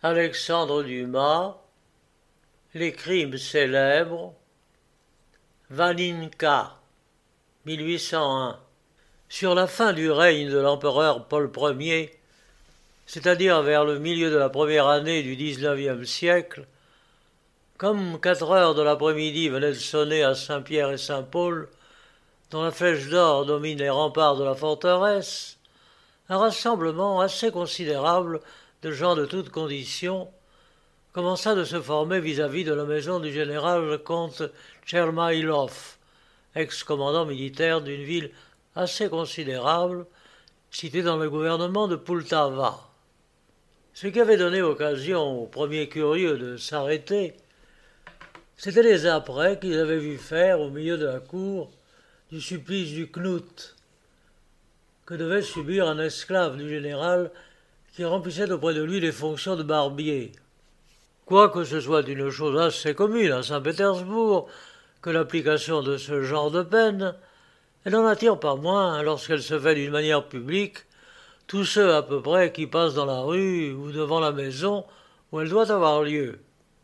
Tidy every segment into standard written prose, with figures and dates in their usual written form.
Alexandre Dumas, Les crimes célèbres, Vaninka, 1801. Sur la fin du règne de l'empereur Paul Ier, c'est-à-dire vers le milieu de la première année du XIXe siècle, comme 4 heures de l'après-midi venaient de sonner à Saint-Pierre et Saint-Paul, dont la flèche d'or domine les remparts de la forteresse, un rassemblement assez considérable de gens de toutes conditions commença de se former vis-à-vis de la maison du général le comte Tchermaïlov, ex-commandant militaire d'une ville assez considérable, située dans le gouvernement de Poltava. Ce qui avait donné occasion aux premiers curieux de s'arrêter, c'était les apprêts qu'ils avaient vu faire au milieu de la cour du supplice du knout, que devait subir un esclave du général qui remplissait auprès de lui les fonctions de barbier. Quoique ce soit une chose assez commune à Saint-Pétersbourg que l'application de ce genre de peine, elle n'en attire pas moins, lorsqu'elle se fait d'une manière publique, tous ceux à peu près qui passent dans la rue ou devant la maison où elle doit avoir lieu.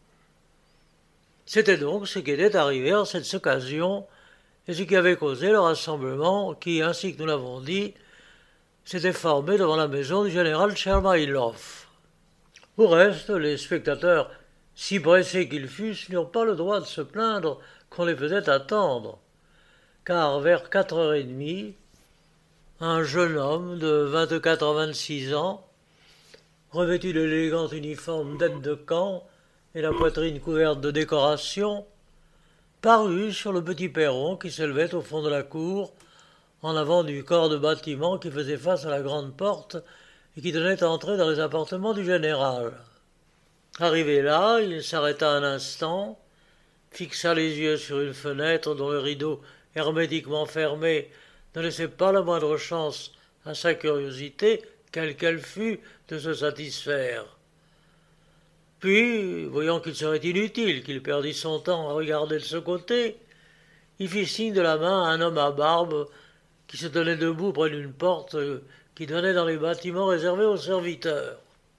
C'était donc ce qui était arrivé en cette occasion et ce qui avait causé le rassemblement qui, ainsi que nous l'avons dit, s'était formé devant la maison du général Tchermaïlov. Au reste, les spectateurs, si pressés qu'ils fussent, n'eurent pas le droit de se plaindre qu'on les faisait attendre, car vers 4h30, un jeune homme de 24 à 26 ans, revêtu de l'élégant uniforme d'aide de camp et la poitrine couverte de décorations, parut sur le petit perron qui s'élevait au fond de la cour, en avant du corps de bâtiment qui faisait face à la grande porte et qui donnait entrée dans les appartements du général. Arrivé là, il s'arrêta un instant, fixa les yeux sur une fenêtre dont le rideau hermétiquement fermé ne laissait pas la moindre chance à sa curiosité, quelle qu'elle fût, de se satisfaire. Puis, voyant qu'il serait inutile qu'il perdît son temps à regarder de ce côté, il fit signe de la main à un homme à barbe qui se tenait debout près d'une porte qui donnait dans les bâtiments réservés aux serviteurs.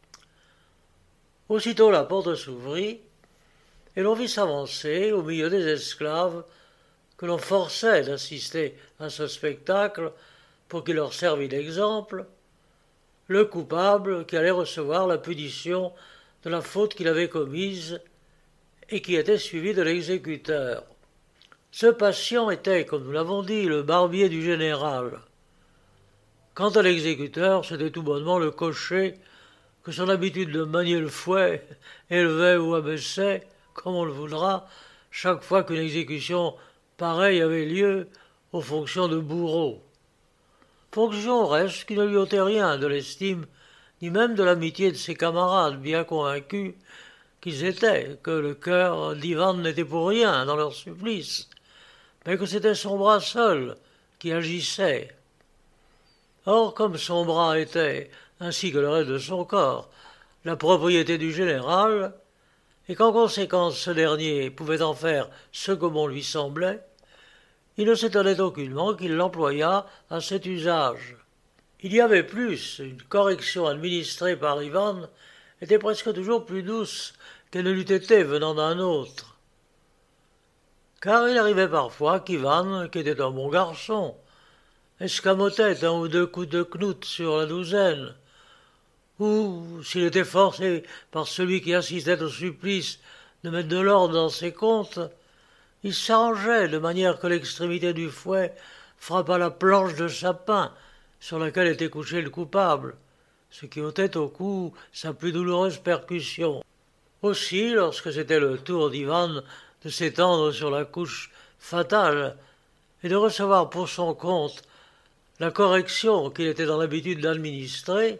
Aussitôt la porte s'ouvrit, et l'on vit s'avancer, au milieu des esclaves, que l'on forçait d'assister à ce spectacle pour qu'il leur servît d'exemple, le coupable qui allait recevoir la punition de la faute qu'il avait commise et qui était suivi de l'exécuteur. Ce patient était, comme nous l'avons dit, le barbier du général. Quant à l'exécuteur, c'était tout bonnement le cocher que son habitude de manier le fouet élevait ou abaissait, comme on le voudra, chaque fois qu'une exécution pareille avait lieu aux fonctions de bourreau. Fonction reste qui ne lui ôtait rien de l'estime, ni même de l'amitié de ses camarades, bien convaincus qu'ils étaient que le cœur d'Ivan n'était pour rien dans leur supplice, mais que c'était son bras seul qui agissait. Or, comme son bras était, ainsi que le reste de son corps, la propriété du général, et qu'en conséquence ce dernier pouvait en faire ce que bon lui semblait, il ne s'étonnait aucunement qu'il l'employât à cet usage. Il y avait plus, une correction administrée par Ivan était presque toujours plus douce qu'elle ne l'eût été venant d'un autre. Car il arrivait parfois qu'Ivan, qui était un bon garçon, escamotait 1 ou 2 coups de knout sur la douzaine, ou, s'il était forcé par celui qui assistait au supplice de mettre de l'ordre dans ses comptes, il s'arrangeait de manière que l'extrémité du fouet frappât la planche de sapin sur laquelle était couché le coupable, ce qui ôtait au coup sa plus douloureuse percussion. Aussi, lorsque c'était le tour d'Ivan de s'étendre sur la couche fatale et de recevoir pour son compte la correction qu'il était dans l'habitude d'administrer,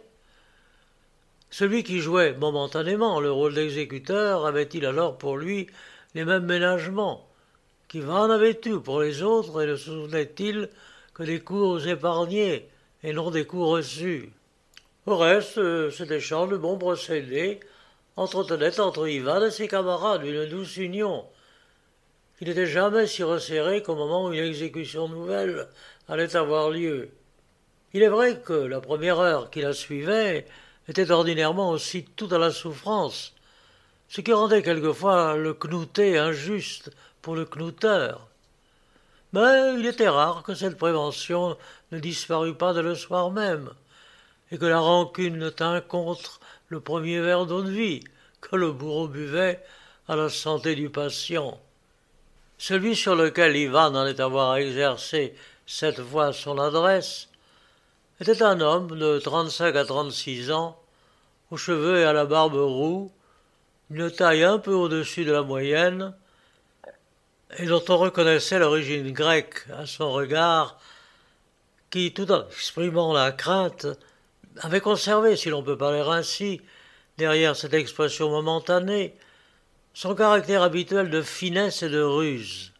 celui qui jouait momentanément le rôle d'exécuteur avait-il alors pour lui les mêmes ménagements qu'Ivan avait eus pour les autres, et ne se souvenait-il que des coups épargnés et non des coups reçus. Au reste, cet échange de bons procédés entretenait entre Ivan et ses camarades une douce union, qui n'était jamais si resserrée qu'au moment où une exécution nouvelle allait avoir lieu. Il est vrai que la première heure qui la suivait était ordinairement aussi tout à la souffrance, ce qui rendait quelquefois le knouté injuste pour le knouteur. Mais il était rare que cette prévention ne disparût pas dès le soir même, et que la rancune ne tint contre le premier verre d'eau-de-vie que le bourreau buvait à la santé du patient. Celui sur lequel Ivan allait avoir exercé cette fois son adresse était un homme de 35 à 36 ans, aux cheveux et à la barbe roux, d'une taille un peu au-dessus de la moyenne, et dont on reconnaissait l'origine grecque à son regard, qui, tout en exprimant la crainte, avait conservé, si l'on peut parler ainsi, derrière cette expression momentanée, son caractère habituel de finesse et de ruse.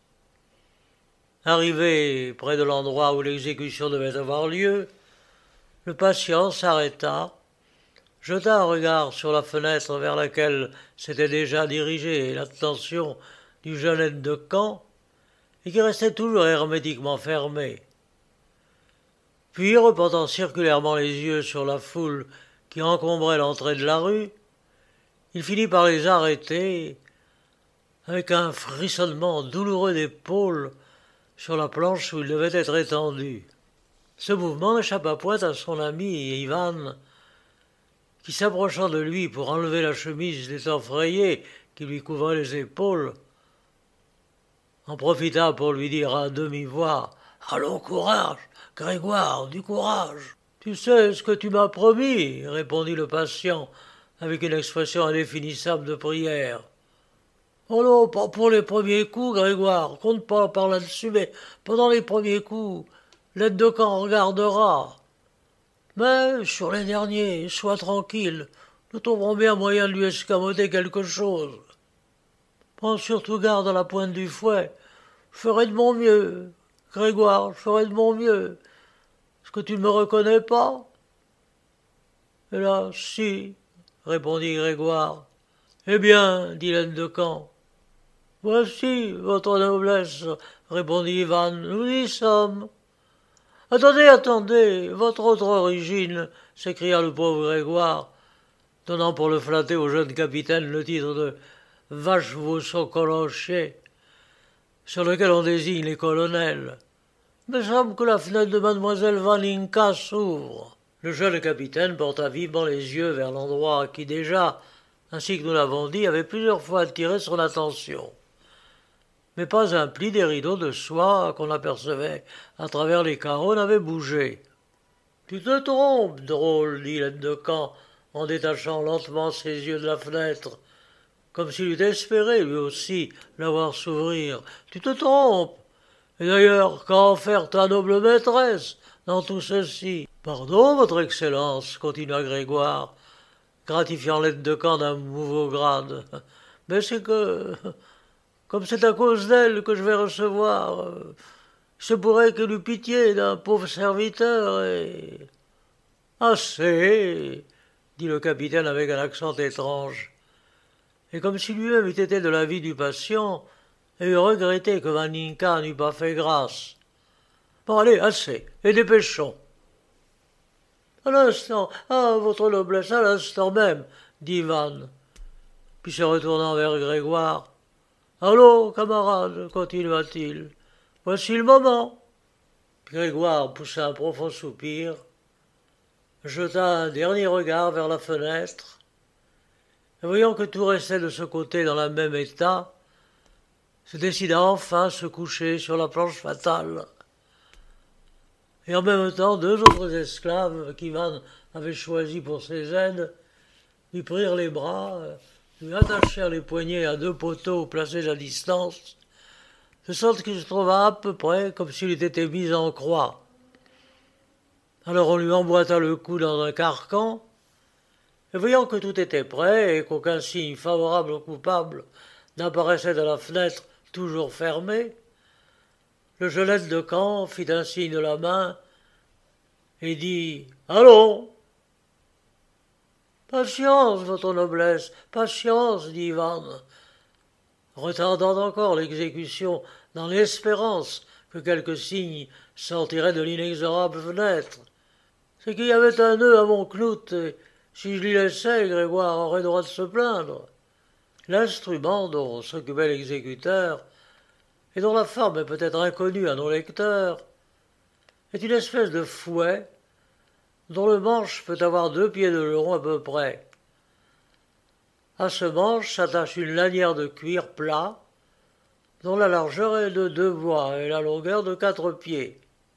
Arrivé près de l'endroit où l'exécution devait avoir lieu, le patient s'arrêta, jeta un regard sur la fenêtre vers laquelle s'était déjà dirigée l'attention du jeune aide de camp, et qui restait toujours hermétiquement fermée. Puis, reportant circulairement les yeux sur la foule qui encombrait l'entrée de la rue, il finit par les arrêter avec un frissonnement douloureux d'épaules sur la planche où il devait être étendu. Ce mouvement n'échappa point à son ami Ivan, qui, s'approchant de lui pour enlever la chemise d'étoffe rayée qui lui couvrait les épaules, en profita pour lui dire à demi-voix « Allons, courage, Grégoire, du courage !»« Tu sais ce que tu m'as promis, » répondit le patient, avec une expression indéfinissable de prière. « Oh non, pas pour les premiers coups, Grégoire, compte pas par là-dessus, mais pendant les premiers coups, l'aide de camp regardera. Mais sur les derniers, sois tranquille, nous trouverons bien moyen de lui escamoter quelque chose. Prends surtout garde à la pointe du fouet. Je ferai de mon mieux, Grégoire, je ferai de mon mieux. Est-ce que tu ne me reconnais pas ?»« Hélas, si, répondit Grégoire. Eh bien, dit l'aide de camp. Voici votre noblesse, répondit Ivan, nous y sommes. Attendez, attendez, votre autre origine, s'écria le pauvre Grégoire, donnant pour le flatter au jeune capitaine le titre de vache Vaussot-Colonchier, sur lequel on désigne les colonels. Il me semble que la fenêtre de mademoiselle Vaninka s'ouvre. Le jeune capitaine porta vivement les yeux vers l'endroit qui déjà, ainsi que nous l'avons dit, avait plusieurs fois attiré son attention. Mais pas un pli des rideaux de soie qu'on apercevait à travers les carreaux n'avait bougé. « Tu te trompes, drôle, dit l'aide de camp, en détachant lentement ses yeux de la fenêtre, comme s'il eût espéré, lui aussi, la voir s'ouvrir. Tu te trompes. Et d'ailleurs, qu'a en faire ta noble maîtresse dans tout ceci ? Pardon, votre Excellence, continua Grégoire, gratifiant l'aide de camp d'un nouveau grade. Mais c'est que, comme c'est à cause d'elle que je vais recevoir, il se pourrait qu'elle eût pitié d'un pauvre serviteur et... Assez, dit le capitaine avec un accent étrange. Et comme si lui-même eût été de l'avis du patient, et eût regretté que Vaninka n'eût pas fait grâce. Bon, allez, assez, et dépêchons. À l'instant, votre noblesse, à l'instant même, dit Ivan. Puis se retournant vers Grégoire. Allô, camarade, continua-t-il, voici le moment. Grégoire poussa un profond soupir, jeta un dernier regard vers la fenêtre, et voyant que tout restait de ce côté dans le même état, se décida enfin à se coucher sur la planche fatale. Et en même temps, deux autres esclaves qu'Ivan avait choisis pour ses aides lui prirent les bras, lui attachèrent les poignets à deux poteaux placés à distance, de sorte qu'il se trouva à peu près comme s'il eût été mis en croix. Alors on lui emboîta le cou dans un carcan, et voyant que tout était prêt et qu'aucun signe favorable au coupable n'apparaissait à la fenêtre toujours fermée, le jeune aide de camp fit un signe de la main et dit « Allons !»« Patience, votre noblesse, patience, dit Ivan, retardant encore l'exécution dans l'espérance que quelque signe sortirait de l'inexorable fenêtre. C'est qu'il y avait un nœud à mon knout Si je l'y laissais, Grégoire aurait droit de se plaindre. L'instrument dont s'occupait l'exécuteur, et dont la forme est peut-être inconnue à nos lecteurs, est une espèce de fouet dont le manche peut avoir 2 pieds de long à peu près. À ce manche s'attache une lanière de cuir plat, dont la largeur est de 2 bois et la longueur de 4 pieds.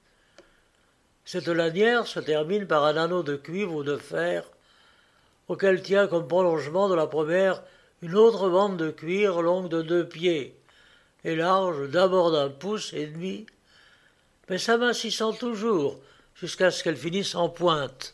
Cette lanière se termine par un anneau de cuivre ou de fer, auquel tient comme prolongement de la première une autre bande de cuir longue de 2 pieds, et large d'abord d'1,5 pouce, mais s'amincissant toujours jusqu'à ce qu'elle finisse en pointe.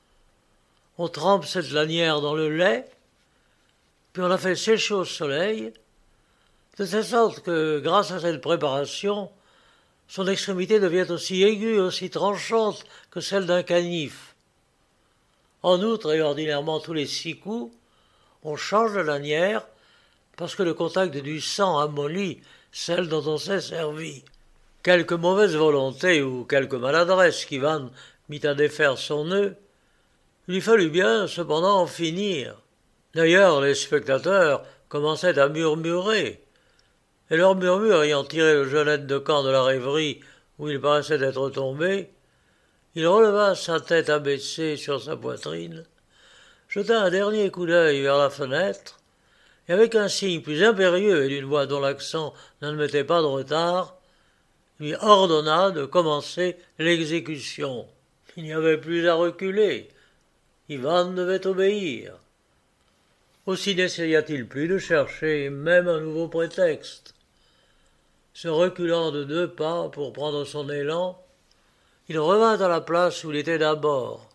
On trempe cette lanière dans le lait, puis on la fait sécher au soleil, de telle sorte que, grâce à cette préparation, son extrémité devient aussi aiguë et aussi tranchante que celle d'un canif. En outre, et ordinairement tous les 6 coups, on change de lanière parce que le contact du sang amollit celle dont on s'est servi. Quelque mauvaise volonté ou quelque maladresse qu'Ivan mit à défaire son nœud, il lui fallut bien cependant en finir. D'ailleurs, les spectateurs commençaient à murmurer, et leur murmure ayant tiré le jeune aide de camp de la rêverie où il paraissait être tombé, il releva sa tête abaissée sur sa poitrine, jeta un dernier coup d'œil vers la fenêtre, et avec un signe plus impérieux et d'une voix dont l'accent n'admettait pas de retard, lui ordonna de commencer l'exécution. Il n'y avait plus à reculer. Ivan devait obéir. Aussi n'essaya-t-il plus de chercher même un nouveau prétexte. Se reculant de 2 pas pour prendre son élan, il revint à la place où il était d'abord.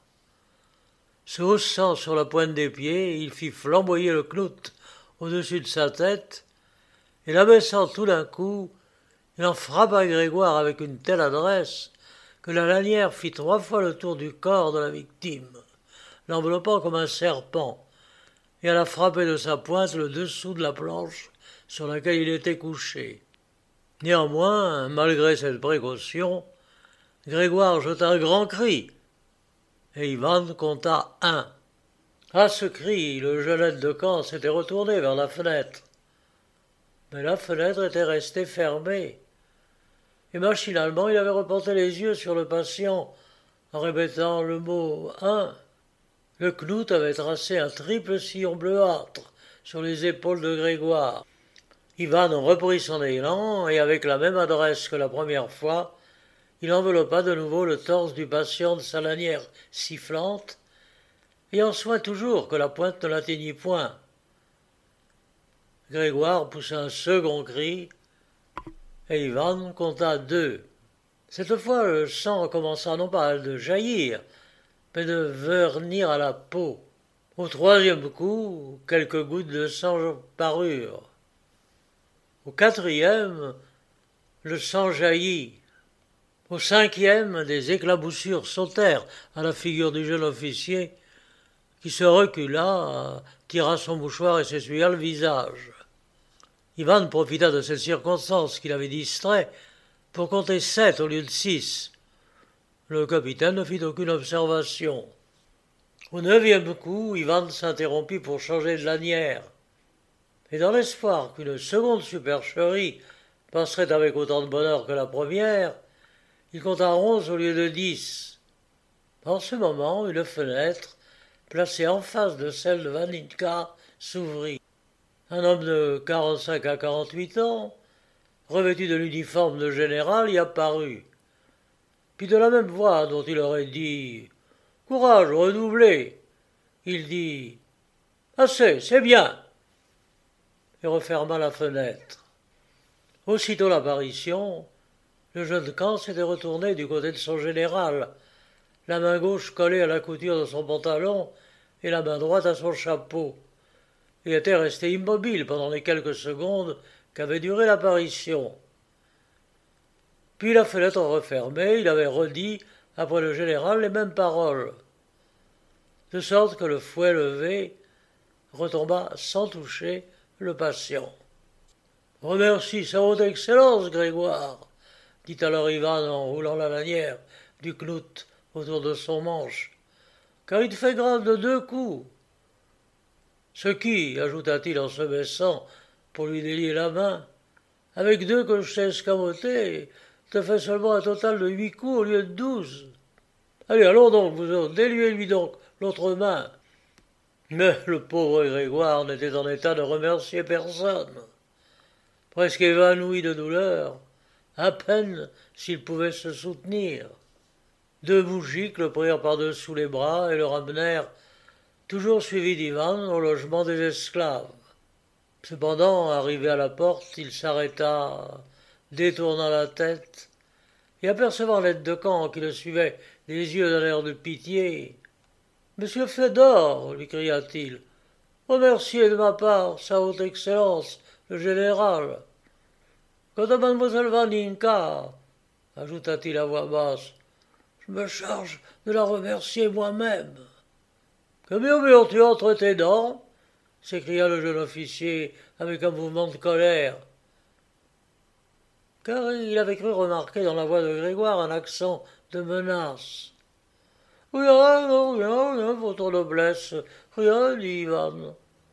Se haussant sur la pointe des pieds, il fit flamboyer le clout au-dessus de sa tête, et l'abaissant tout d'un coup, il en frappa Grégoire avec une telle adresse que la lanière fit 3 fois le tour du corps de la victime, l'enveloppant comme un serpent, et alla frapper de sa pointe le dessous de la planche sur laquelle il était couché. Néanmoins, malgré cette précaution, Grégoire jeta un grand cri, et Ivan compta 1. À ce cri, le jeune aide de camp s'était retourné vers la fenêtre. Mais la fenêtre était restée fermée, et machinalement il avait reporté les yeux sur le patient en répétant le mot 1. Le clout avait tracé un triple sillon bleuâtre sur les épaules de Grégoire. Ivan reprit son élan, et avec la même adresse que la première fois, il enveloppa de nouveau le torse du patient de sa lanière sifflante, ayant soin toujours que la pointe ne l'atteignît point. Grégoire poussa un second cri, et Ivan compta 2. Cette fois, le sang commença non pas de jaillir, mais de vernir à la peau. Au 3e coup, quelques gouttes de sang parurent. Au 4e, le sang jaillit. Au 5e, des éclaboussures sautèrent à la figure du jeune officier, qui se recula, tira son mouchoir et s'essuya le visage. Ivan profita de cette circonstance qui l'avait distrait pour compter 7 au lieu de 6. Le capitaine ne fit aucune observation. Au 9e coup, Ivan s'interrompit pour changer de lanière. Et dans l'espoir qu'une seconde supercherie passerait avec autant de bonheur que la première, il compta 11 au lieu de 10. En ce moment, une fenêtre, placée en face de celle de Vaninka, s'ouvrit. Un homme de 45 à 48 ans, revêtu de l'uniforme de général, y apparut. Puis de la même voix dont il aurait dit « Courage, redoublez !» il dit « Assez, c'est bien !» et referma la fenêtre. Aussitôt l'apparition, le jeune camp s'était retourné du côté de son général, la main gauche collée à la couture de son pantalon et la main droite à son chapeau. Il était resté immobile pendant les quelques secondes qu'avait duré l'apparition. Puis la fenêtre refermée, il avait redit, après le général, les mêmes paroles, de sorte que le fouet levé retomba sans toucher le patient. « Remercie sa haute excellence, Grégoire, dit alors Ivan en roulant la lanière du clout autour de son manche. car il fait grâce de 2 coups. Ce qui, ajouta-t-il en se baissant pour lui délier la main, avec 2 que je t'ai escamotés, te fait seulement un total de 8 coups au lieu de 12. Allez, allons donc, vous autres, déliez-lui donc l'autre main. Mais le pauvre Grégoire n'était en état de remercier personne. Presque évanoui de douleur, à peine s'il pouvait se soutenir. 2 moujiks le prirent par-dessous les bras et le ramenèrent, toujours suivi d'Ivan, au logement des esclaves. Cependant, arrivé à la porte, il s'arrêta, détourna la tête, et apercevant l'aide de camp qui le suivait des yeux d'un air de pitié, « Monsieur Fédor, lui cria-t-il, remerciez de ma part sa haute excellence, le général. Quant à mademoiselle Vaninka, ajouta-t-il à voix basse, je me charge de la remercier moi-même. » « Que murmures-tu entre tes dents » s'écria le jeune officier avec un mouvement de colère, car il avait cru remarquer dans la voix de Grégoire un accent de menace. « Rien, non, rien, votre noblesse, rien, dit Ivan.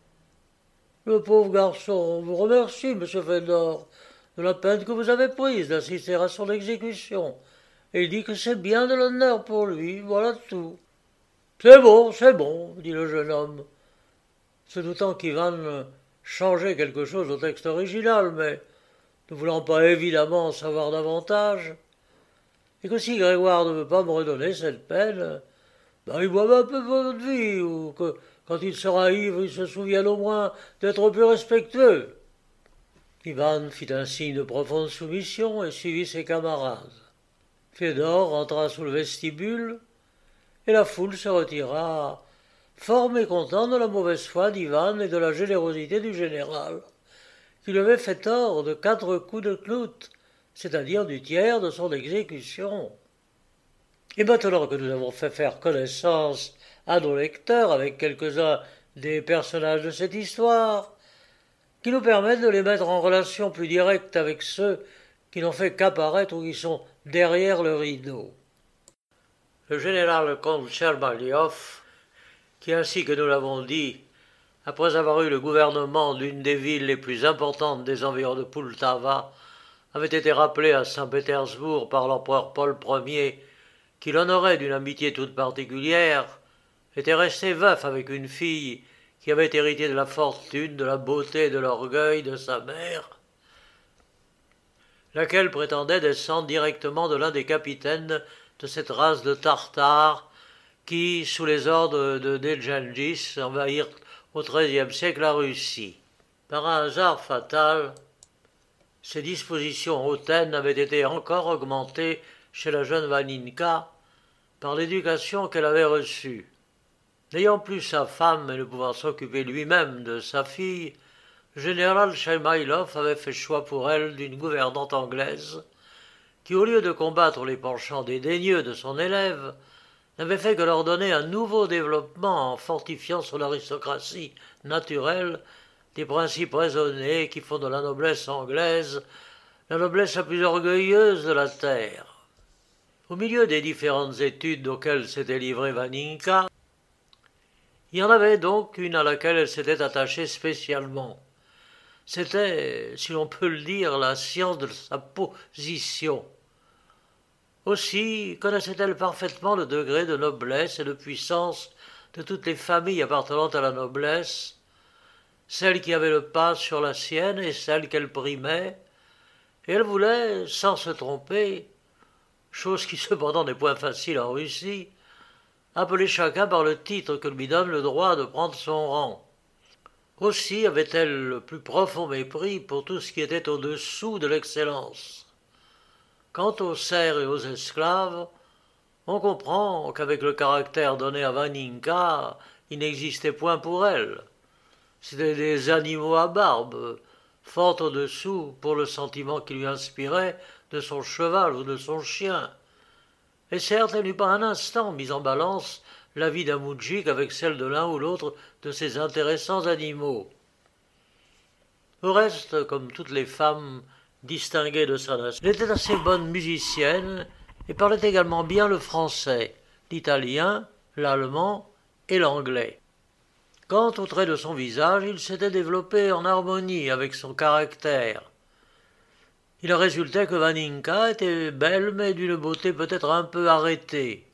Le pauvre garçon vous remercie, monsieur Fédor, de la peine que vous avez prise d'assister à son exécution, et il dit que c'est bien de l'honneur pour lui, voilà tout. » C'est bon, dit le jeune homme, se doutant qu'Ivan changeait quelque chose au texte original, mais ne voulant pas évidemment en savoir davantage, et que si Grégoire ne veut pas me redonner cette peine, il boive un peu votre vie, ou que, quand il sera ivre, il se souvienne au moins d'être plus respectueux. Ivan fit un signe de profonde soumission et suivit ses camarades. Fédor rentra sous le vestibule, et la foule se retira, fort mécontent de la mauvaise foi d'Ivan et de la générosité du général, qui lui avait fait tort de 4 coups de clout, c'est-à-dire du tiers de son exécution. Et maintenant que nous avons fait faire connaissance à nos lecteurs avec quelques-uns des personnages de cette histoire, qui nous permettent de les mettre en relation plus directe avec ceux qui n'ont fait qu'apparaître ou qui sont derrière le rideau. Le général comte Tchermayliov, qui, ainsi que nous l'avons dit, après avoir eu le gouvernement d'une des villes les plus importantes des environs de Poltava, avait été rappelé à Saint-Pétersbourg par l'empereur Paul Ier, qui l'honorait d'une amitié toute particulière, était resté veuf avec une fille qui avait hérité de la fortune, de la beauté et de l'orgueil de sa mère, laquelle prétendait descendre directement de l'un des capitaines de cette race de Tartares qui, sous les ordres de Djengis, envahirent au XIIIe siècle la Russie. Par un hasard fatal, ces dispositions hautaines avaient été encore augmentées chez la jeune Vaninka par l'éducation qu'elle avait reçue. N'ayant plus sa femme et ne pouvant s'occuper lui-même de sa fille, le général Tchermayliov avait fait choix pour elle d'une gouvernante anglaise qui, au lieu de combattre les penchants dédaigneux de son élève, n'avait fait que leur donner un nouveau développement en fortifiant son aristocratie naturelle des principes raisonnés qui font de la noblesse anglaise la noblesse la plus orgueilleuse de la terre. Au milieu des différentes études auxquelles s'était livrée Vaninka, il y en avait donc une à laquelle elle s'était attachée spécialement. C'était, si l'on peut le dire, la science de sa position. Aussi connaissait-elle parfaitement le degré de noblesse et de puissance de toutes les familles appartenant à la noblesse, celles qui avaient le pas sur la sienne et celles qu'elle primait, et elle voulait, sans se tromper, chose qui cependant n'est point facile en Russie, appeler chacun par le titre que lui donne le droit de prendre son rang. Aussi avait-elle le plus profond mépris pour tout ce qui était au-dessous de l'excellence. Quant aux serfs et aux esclaves, on comprend qu'avec le caractère donné à Vaninka, il n'existait point pour elle. C'étaient des animaux à barbe, fort au-dessous, pour le sentiment qui lui inspirait, de son cheval ou de son chien. Et certes, elle n'eut pas un instant mis en balance la vie d'un moudjik avec celle de l'un ou l'autre de ces intéressants animaux. Au reste, comme toutes les femmes distinguée de sa nation, elle était assez bonne musicienne et parlait également bien le français, l'italien, l'allemand et l'anglais. Quant au trait de son visage, il s'était développé en harmonie avec son caractère. Il résultait que Vaninka était belle, mais d'une beauté peut-être un peu arrêtée.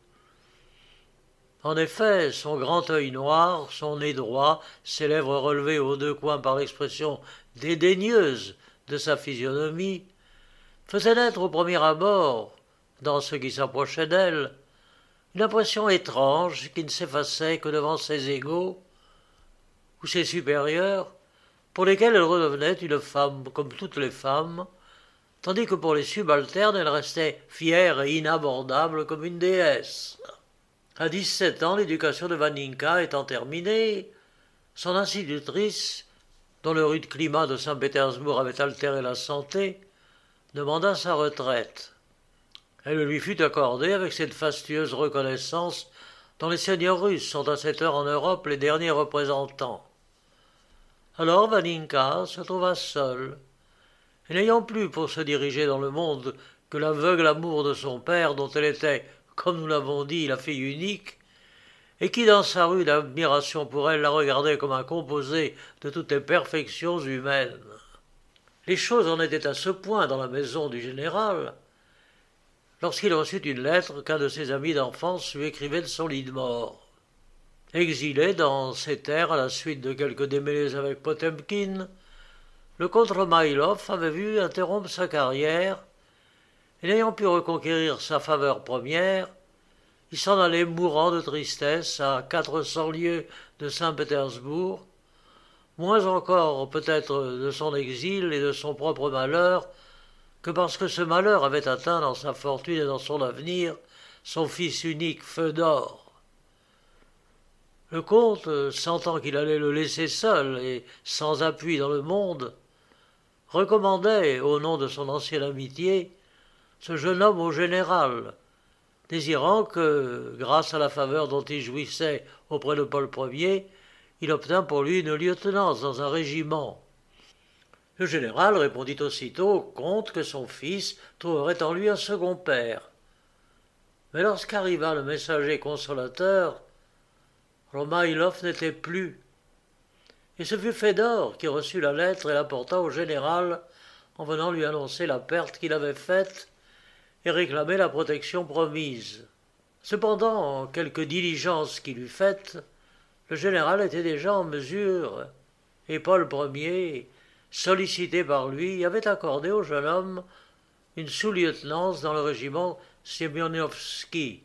En effet, son grand œil noir, son nez droit, ses lèvres relevées aux deux coins par l'expression dédaigneuse de sa physionomie, faisaient naître au premier abord, dans ceux qui s'approchaient d'elle, une impression étrange qui ne s'effaçait que devant ses égaux ou ses supérieurs, pour lesquels elle redevenait une femme comme toutes les femmes, tandis que pour les subalternes elle restait fière et inabordable comme une déesse. À 17 ans, l'éducation de Vaninka étant terminée, son institutrice, dont le rude climat de Saint-Pétersbourg avait altéré la santé, demanda sa retraite. Elle lui fut accordée avec cette fastueuse reconnaissance dont les seigneurs russes sont à cette heure en Europe les derniers représentants. Alors Vaninka se trouva seule, et n'ayant plus pour se diriger dans le monde que l'aveugle amour de son père, dont elle était, comme nous l'avons dit, la fille unique, et qui dans sa rude admiration pour elle la regardait comme un composé de toutes les perfections humaines. Les choses en étaient à ce point dans la maison du général, lorsqu'il reçut une lettre qu'un de ses amis d'enfance lui écrivait de son lit de mort. Exilé dans ses terres à la suite de quelques démêlés avec Potemkin, le comte Romaïlov avait vu interrompre sa carrière, et n'ayant pu reconquérir sa faveur première, il s'en allait mourant de tristesse à 400 lieues de Saint-Pétersbourg, moins encore peut-être de son exil et de son propre malheur, que parce que ce malheur avait atteint dans sa fortune et dans son avenir son fils unique Feodor. Le comte, sentant qu'il allait le laisser seul et sans appui dans le monde, recommandait, au nom de son ancienne amitié, ce jeune homme au général, désirant que, grâce à la faveur dont il jouissait auprès de Paul Ier, il obtint pour lui une lieutenance dans un régiment. Le général répondit aussitôt au comte que son fils trouverait en lui un second père. Mais lorsqu'arriva le messager consolateur, Romaïlov n'était plus, et ce fut Fédor qui reçut la lettre et la porta au général en venant lui annoncer la perte qu'il avait faite et réclamer la protection promise. Cependant, en quelque diligence qu'il eût faite, le général était déjà en mesure, et Paul Ier, sollicité par lui, avait accordé au jeune homme une sous-lieutenance dans le régiment Semyonovski,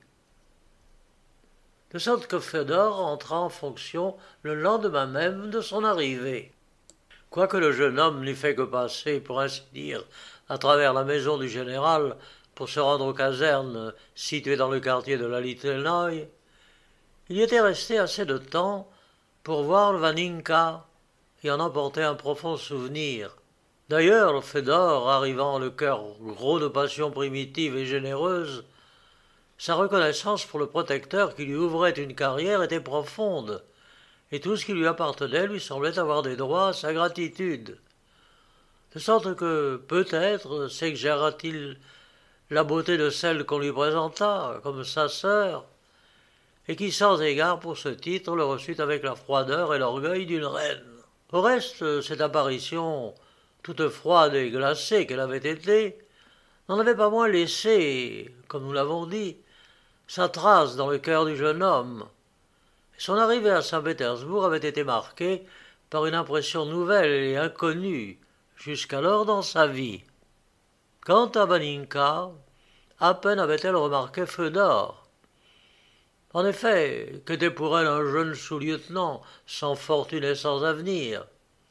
de sorte que Fédor entra en fonction le lendemain même de son arrivée. Quoique le jeune homme n'eût fait que passer, pour ainsi dire, à travers la maison du général pour se rendre aux casernes situées dans le quartier de la Liternoi, il y était resté assez de temps pour voir Vaninka et en emporter un profond souvenir. D'ailleurs, Fédor, arrivant le cœur gros de passion primitive et généreuse, sa reconnaissance pour le protecteur qui lui ouvrait une carrière était profonde, et tout ce qui lui appartenait lui semblait avoir des droits à sa gratitude. De sorte que, peut-être, s'exagéra-t-il la beauté de celle qu'on lui présenta, comme sa sœur, et qui, sans égard pour ce titre, le reçut avec la froideur et l'orgueil d'une reine. Au reste, cette apparition, toute froide et glacée qu'elle avait été, n'en avait pas moins laissé, comme nous l'avons dit, sa trace dans le cœur du jeune homme. Et son arrivée à Saint-Pétersbourg avait été marquée par une impression nouvelle et inconnue jusqu'alors dans sa vie. Quant à Vaninka, à peine avait-elle remarqué Fédor. En effet, qu'était pour elle un jeune sous-lieutenant, sans fortune et sans avenir?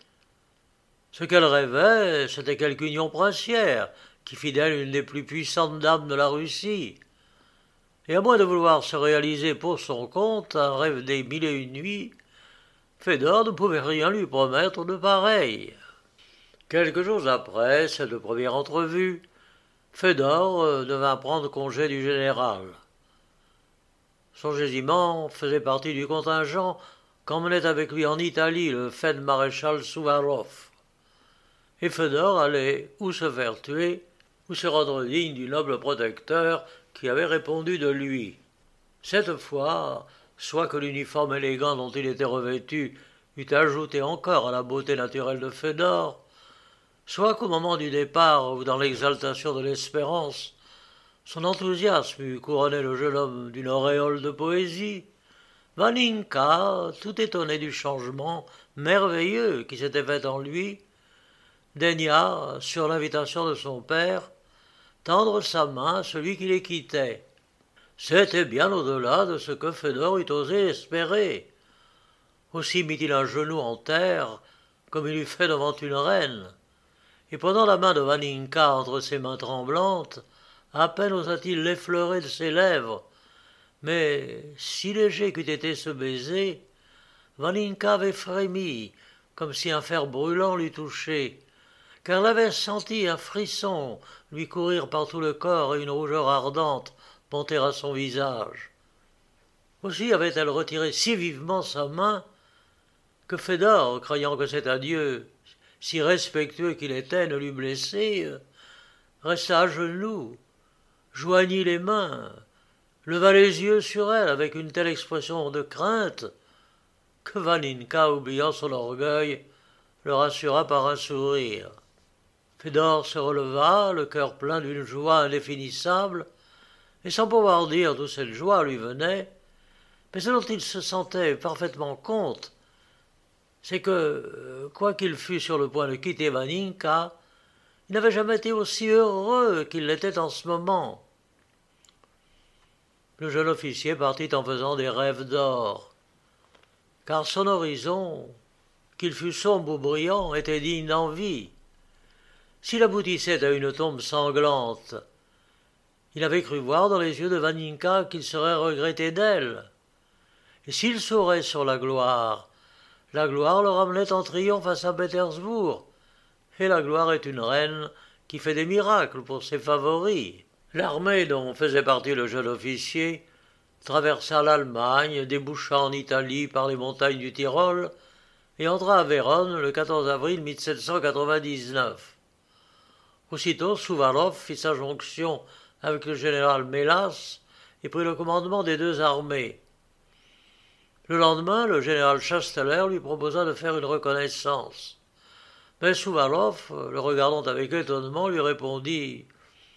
Ce qu'elle rêvait, c'était quelque union princière, qui fit d'elle une des plus puissantes dames de la Russie. Et à moins de vouloir se réaliser pour son compte un rêve des 1001 nuits, Fédor ne pouvait rien lui promettre de pareil. Quelques jours après cette première entrevue, Fédor devint prendre congé du général. Son gésiment faisait partie du contingent qu'emmenait avec lui en Italie le feld-maréchal Souvarov. Et Fédor allait ou se faire tuer, ou se rendre digne du noble protecteur qui avait répondu de lui. Cette fois, soit que l'uniforme élégant dont il était revêtu eût ajouté encore à la beauté naturelle de Fédor, soit qu'au moment du départ ou dans l'exaltation de l'espérance, son enthousiasme eût couronné le jeune homme d'une auréole de poésie, Vaninka, tout étonné du changement merveilleux qui s'était fait en lui, daigna, sur l'invitation de son père, tendre sa main à celui qui les quittait. C'était bien au-delà de ce que Fédor eût osé espérer. Aussi mit-il un genou en terre, comme il eût fait devant une reine, et prenant la main de Vaninka entre ses mains tremblantes, à peine osa-t-il l'effleurer de ses lèvres, mais, si léger qu'eût été ce baiser, Vaninka avait frémi, comme si un fer brûlant l'eût touché, car elle avait senti un frisson lui courir par tout le corps et une rougeur ardente monter à son visage. Aussi avait-elle retiré si vivement sa main que Fédor, croyant que cet adieu, si respectueux qu'il était, ne l'eût blessé, resta à genoux, joignit les mains, leva les yeux sur elle avec une telle expression de crainte que Vaninka, oubliant son orgueil, le rassura par un sourire. Fédor se releva, le cœur plein d'une joie indéfinissable, et sans pouvoir dire d'où cette joie lui venait, mais ce dont il se sentait parfaitement compte, c'est que, quoiqu'il fût sur le point de quitter Vaninka, il n'avait jamais été aussi heureux qu'il l'était en ce moment. Le jeune officier partit en faisant des rêves d'or, car son horizon, qu'il fût sombre ou brillant, était digne d'envie. S'il aboutissait à une tombe sanglante, il avait cru voir dans les yeux de Vaninka qu'il serait regretté d'elle. Et s'il sourait sur la gloire le ramenait en triomphe à Saint-Pétersbourg, et la gloire est une reine qui fait des miracles pour ses favoris. L'armée dont faisait partie le jeune officier traversa l'Allemagne, déboucha en Italie par les montagnes du Tyrol, et entra à Vérone le 14 avril 1799. Aussitôt, Souvarov fit sa jonction avec le général Mélas et prit le commandement des deux armées. Le lendemain, le général Chasteller lui proposa de faire une reconnaissance. Mais Souvarov, le regardant avec étonnement, lui répondit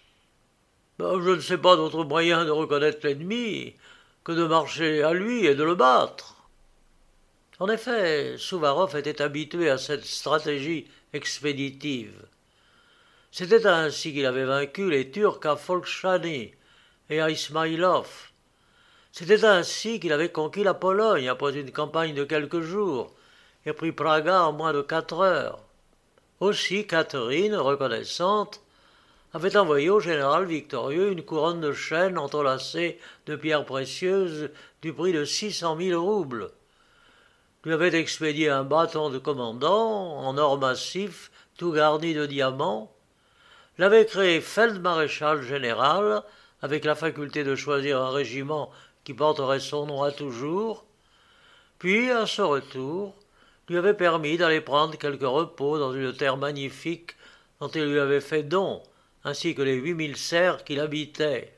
« Je ne sais pas d'autre moyen de reconnaître l'ennemi que de marcher à lui et de le battre. » En effet, Souvarov était habitué à cette stratégie expéditive. C'était ainsi qu'il avait vaincu les Turcs à Folkchany et à Ismailov. C'était ainsi qu'il avait conquis la Pologne après une campagne de quelques jours et pris Praga en moins de 4 heures. Aussi Catherine, reconnaissante, avait envoyé au général victorieux une couronne de chêne entrelacée de pierres précieuses du prix de 600 000 roubles. Lui avait expédié un bâton de commandant en or massif tout garni de diamants, l'avait créé feld-maréchal général avec la faculté de choisir un régiment qui porterait son nom à toujours, puis, à ce retour, lui avait permis d'aller prendre quelque repos dans une terre magnifique dont il lui avait fait don, ainsi que les 8000 serfs qu'il habitait.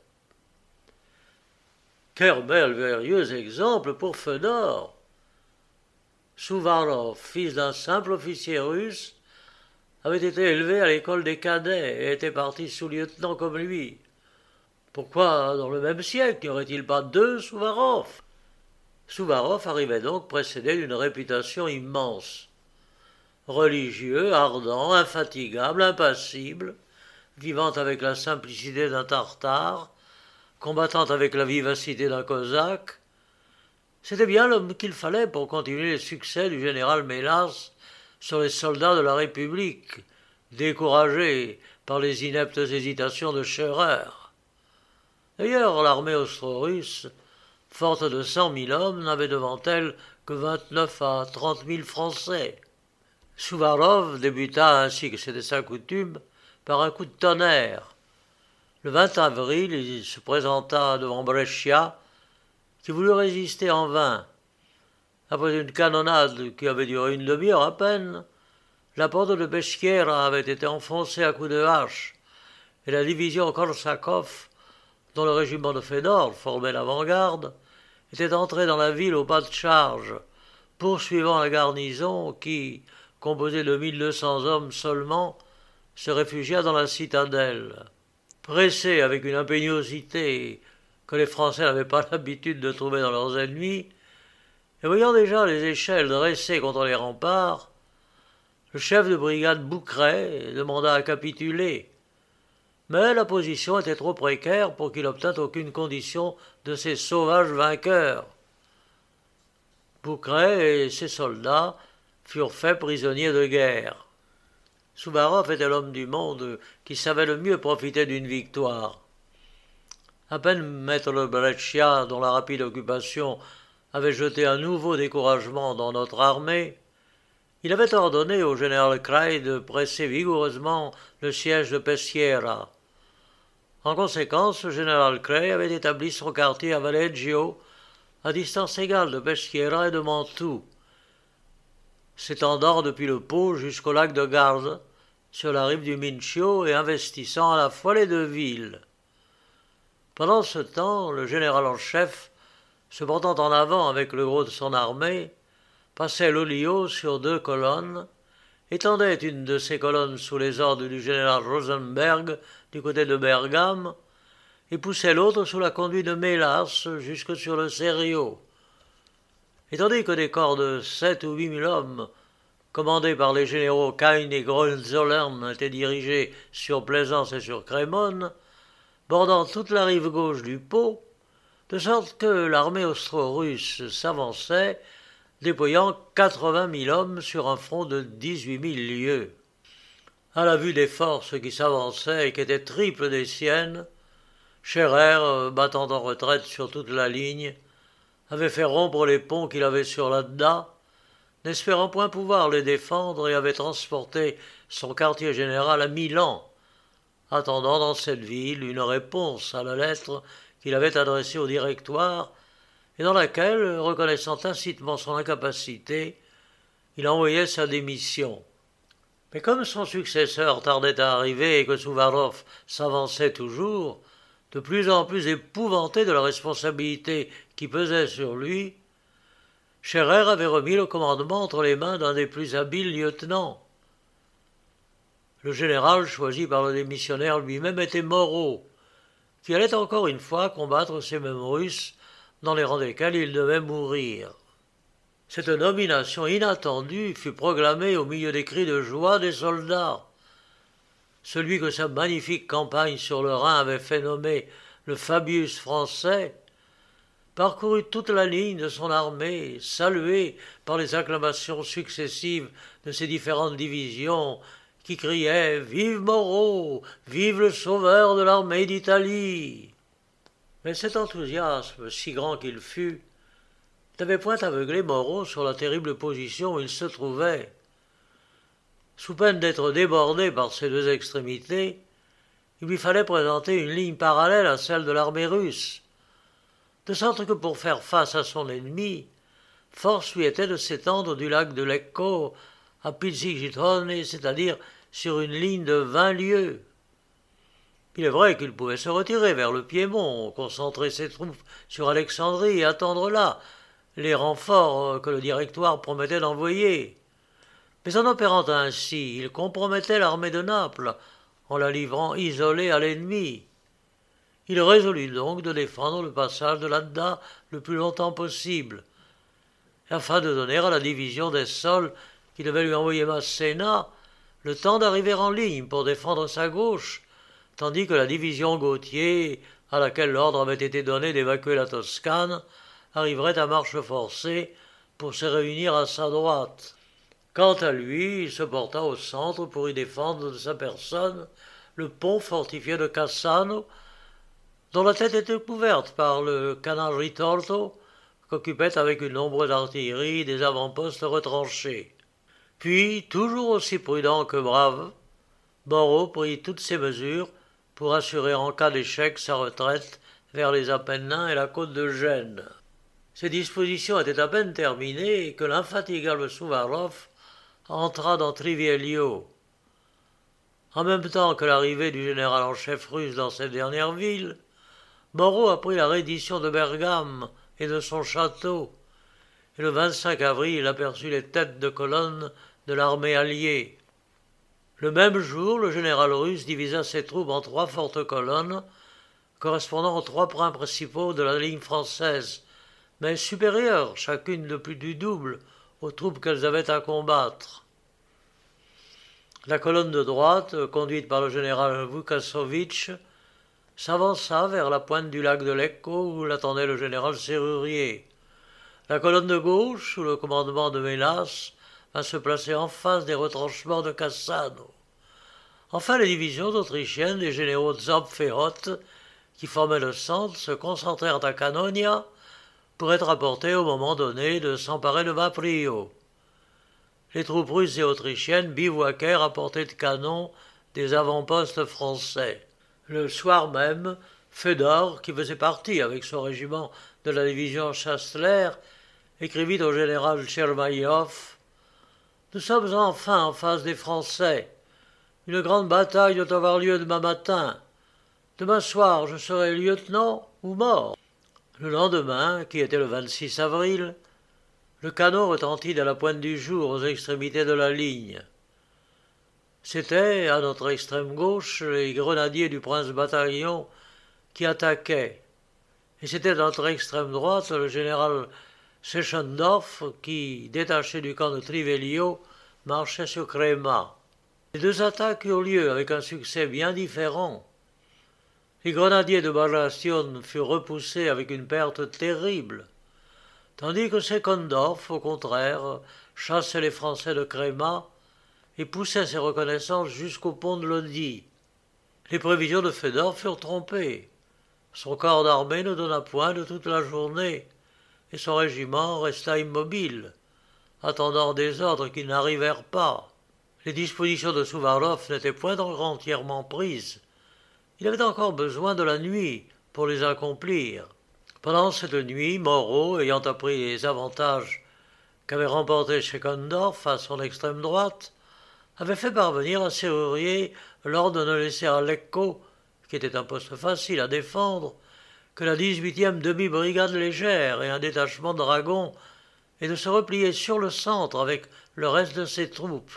Quel merveilleux exemple pour Fédor! Souvarov, fils d'un simple officier russe, avait été élevé à l'école des cadets et était parti sous-lieutenant comme lui. Pourquoi, dans le même siècle, n'y aurait-il pas 2 Souvarov? Souvarov arrivait donc précédé d'une réputation immense. Religieux, ardent, infatigable, impassible, vivant avec la simplicité d'un Tartare, combattant avec la vivacité d'un Cosaque, c'était bien l'homme qu'il fallait pour continuer les succès du général Mélas sur les soldats de la République, découragés par les ineptes hésitations de Scherer. D'ailleurs, l'armée austro-russe, forte de 100 000 hommes, n'avait devant elle que 29 à 30 000 Français. Souvarov débuta, ainsi que c'était sa coutume, par un coup de tonnerre. Le 20 avril, il se présenta devant Brescia, qui voulut résister en vain. Après une canonnade qui avait duré une demi-heure à peine, la porte de Peschiera avait été enfoncée à coups de hache, et la division Korsakov, dont le régiment de Fédor formait l'avant-garde, était entré dans la ville au pas de charge, poursuivant la garnison qui, composée de 1200 hommes seulement, se réfugia dans la citadelle. Pressés avec une impétuosité que les Français n'avaient pas l'habitude de trouver dans leurs ennemis, et voyant déjà les échelles dressées contre les remparts, le chef de brigade Boucret demanda à capituler. Mais la position était trop précaire pour qu'il obtînt aucune condition de ces sauvages vainqueurs. Boucret et ses soldats furent faits prisonniers de guerre. Souvarov était l'homme du monde qui savait le mieux profiter d'une victoire. À peine maître de Brescia, dont la rapide occupation avait jeté un nouveau découragement dans notre armée, il avait ordonné au général Kray de presser vigoureusement le siège de Peschiera. En conséquence, le général Kray avait établi son quartier à Valeggio, à distance égale de Peschiera et de Mantoue, s'étendant depuis le Pô jusqu'au lac de Garde, sur la rive du Mincio et investissant à la fois les deux villes. Pendant ce temps, le général en chef, se portant en avant avec le gros de son armée, passait l'Olio sur deux colonnes, étendait une de ces colonnes sous les ordres du général Rosenberg du côté de Bergame, et poussait l'autre sous la conduite de Mélas jusque sur le Serio. Et tandis que des corps de 7 ou 8 000 hommes, commandés par les généraux Kain et Groenzollern, étaient dirigés sur Plaisance et sur Crémone, bordant toute la rive gauche du Pô, de sorte que l'armée austro-russe s'avançait, déployant 80 000 hommes sur un front de 18 000 lieues. À la vue des forces qui s'avançaient et qui étaient triples des siennes, Scherer, battant en retraite sur toute la ligne, avait fait rompre les ponts qu'il avait sur l'Adda, n'espérant point pouvoir les défendre, et avait transporté son quartier général à Milan, attendant dans cette ville une réponse à la lettre qu'il avait adressée au Directoire, et dans laquelle, reconnaissant tacitement son incapacité, il envoyait sa démission. Mais comme son successeur tardait à arriver et que Souvarov s'avançait toujours, de plus en plus épouvanté de la responsabilité qui pesait sur lui, Scherer avait remis le commandement entre les mains d'un des plus habiles lieutenants. Le général choisi par le démissionnaire lui-même était Moreau, qui allait encore une fois combattre ces mêmes Russes dans les rangs desquels il devait mourir. Cette nomination inattendue fut proclamée au milieu des cris de joie des soldats. Celui que sa magnifique campagne sur le Rhin avait fait nommer le Fabius français, parcourut toute la ligne de son armée, salué par les acclamations successives de ses différentes divisions, qui criaient « Vive Moreau! Vive le sauveur de l'armée d'Italie !» Mais cet enthousiasme, si grand qu'il fût, n'avait point aveuglé Moreau sur la terrible position où il se trouvait. Sous peine d'être débordé par ces deux extrémités, il lui fallait présenter une ligne parallèle à celle de l'armée russe, de sorte que pour faire face à son ennemi, force lui était de s'étendre du lac de Lecco à Pizzigitone, c'est-à-dire sur une ligne de 20 lieues. Il est vrai qu'il pouvait se retirer vers le Piémont, concentrer ses troupes sur Alexandrie et attendre là les renforts que le Directoire promettait d'envoyer. Mais en opérant ainsi, il compromettait l'armée de Naples en la livrant isolée à l'ennemi. Il résolut donc de défendre le passage de l'Adda le plus longtemps possible, afin de donner à la division d'Essol, qui devait lui envoyer Masséna, le temps d'arriver en ligne pour défendre sa gauche, tandis que la division Gautier, à laquelle l'ordre avait été donné d'évacuer la Toscane, arriverait à marche forcée pour se réunir à sa droite. Quant à lui, il se porta au centre pour y défendre de sa personne le pont fortifié de Cassano, dont la tête était couverte par le canal Ritorto, qu'occupait avec une nombreuse artillerie des avant-postes retranchés. Puis, toujours aussi prudent que brave, Moreau prit toutes ses mesures pour assurer en cas d'échec sa retraite vers les Apennins et la côte de Gênes. Ces dispositions étaient à peine terminées que l'infatigable Souvarov entra dans Triviello. En même temps que l'arrivée du général en chef russe dans cette dernière ville, Moreau apprit la reddition de Bergame et de son château, et le 25 avril il aperçut les têtes de colonne de l'armée alliée. Le même jour, le général russe divisa ses troupes en 3 fortes colonnes, correspondant aux 3 points principaux de la ligne française, mais supérieures, chacune de plus du double, aux troupes qu'elles avaient à combattre. La colonne de droite, conduite par le général Vukasovic, s'avança vers la pointe du lac de Lecco où l'attendait le général Sérurier. La colonne de gauche, sous le commandement de Mélas, va se placer en face des retranchements de Cassano. Enfin, les divisions autrichiennes des généraux Zapf et Hoth, qui formaient le centre, se concentrèrent à Canonia pour être apportées au moment donné de s'emparer de Vaprio. Les troupes russes et autrichiennes bivouaquèrent à portée de canon des avant-postes français. Le soir même, Fedor, qui faisait partie avec son régiment de la division Chastler, écrivit au général Tchermaïov « Nous sommes enfin en face des Français. Une grande bataille doit avoir lieu demain matin. Demain soir, je serai lieutenant ou mort. » Le lendemain, qui était le 26 avril, le canon retentit à la pointe du jour aux extrémités de la ligne. C'était, à notre extrême gauche, les grenadiers du prince-bataillon qui attaquaient, et c'était à notre extrême droite le général Sechendorf qui, détaché du camp de Trivelio, marchait sur Crema. Les 2 attaques eurent lieu avec un succès bien différent. Les grenadiers de Bagration furent repoussés avec une perte terrible, tandis que Sechendorf, au contraire, chassait les Français de Crema et poussait ses reconnaissances jusqu'au pont de Lodi. Les prévisions de Fedor furent trompées. Son corps d'armée ne donna point de toute la journée, et son régiment resta immobile, attendant des ordres qui n'arrivèrent pas. Les dispositions de Souvarov n'étaient point encore entièrement prises. Il avait encore besoin de la nuit pour les accomplir. Pendant cette nuit, Moreau, ayant appris les avantages qu'avait remportés Sechendorf à son extrême droite, avait fait parvenir à Sérurier l'ordre de ne laisser à Lecco, qui était un poste facile à défendre, que la 18e demi-brigade légère et un détachement de dragons, et de se replier sur le centre avec le reste de ses troupes.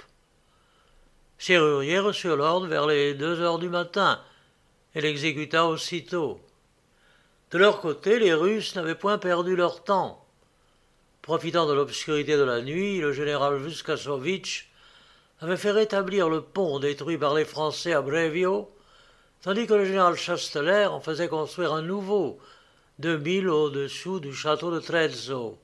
Sérurier reçut l'ordre vers les 2 heures du matin, et l'exécuta aussitôt. De leur côté, les Russes n'avaient point perdu leur temps. Profitant de l'obscurité de la nuit, le général Vukasovic avait fait rétablir le pont détruit par les Français à Brevio, tandis que le général Chasteler en faisait construire un nouveau, 2 milles au-dessous du château de Trezzo.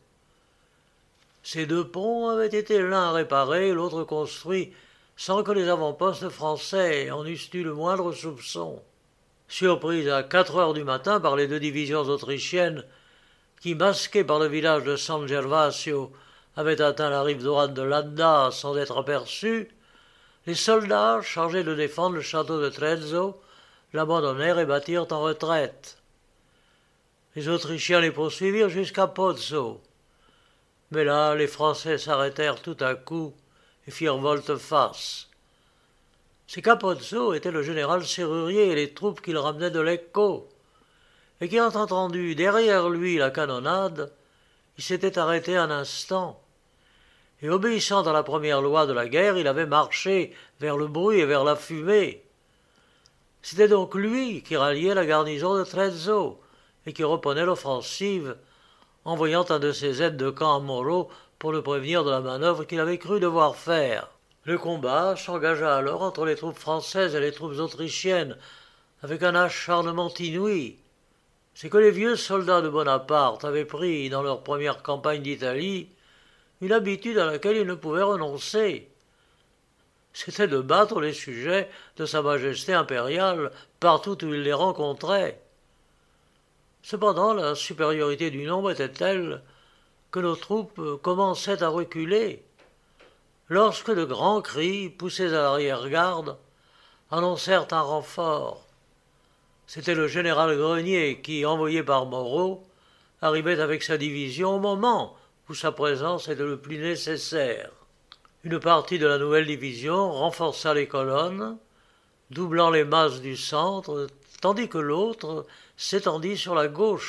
Ces 2 ponts avaient été l'un réparé, l'autre construit, sans que les avant-postes français en eussent eu le moindre soupçon. Surprise à 4 heures du matin par les 2 divisions autrichiennes, qui, masquées par le village de San Gervasio, avaient atteint la rive droite de l'Adda sans être aperçus, les soldats, chargés de défendre le château de Trezzo, l'abandonnèrent et battirent en retraite. Les Autrichiens les poursuivirent jusqu'à Pozzo. Mais là, les Français s'arrêtèrent tout à coup et firent volte-face. C'est qu'à Pozzo était le général Sérurier et les troupes qu'il ramenait de Lecco, et qui, ayant entendu derrière lui la canonnade, il s'était arrêté un instant, et obéissant à la première loi de la guerre, il avait marché vers le bruit et vers la fumée. C'était donc lui qui ralliait la garnison de Trezzo, et qui reprenait l'offensive, envoyant un de ses aides de camp à Moreau pour le prévenir de la manœuvre qu'il avait cru devoir faire. Le combat s'engagea alors entre les troupes françaises et les troupes autrichiennes, avec un acharnement inouï. C'est que les vieux soldats de Bonaparte avaient pris, dans leur première campagne d'Italie, une habitude à laquelle ils ne pouvaient renoncer. C'était de battre les sujets de Sa Majesté impériale partout où ils les rencontraient. Cependant, la supériorité du nombre était telle que nos troupes commençaient à reculer, lorsque de grands cris, poussés à l'arrière-garde, annoncèrent un renfort. C'était le général Grenier qui, envoyé par Moreau, arrivait avec sa division au moment où sa présence était le plus nécessaire. Une partie de la nouvelle division renforça les colonnes, doublant les masses du centre, tandis que l'autre s'étendit sur la gauche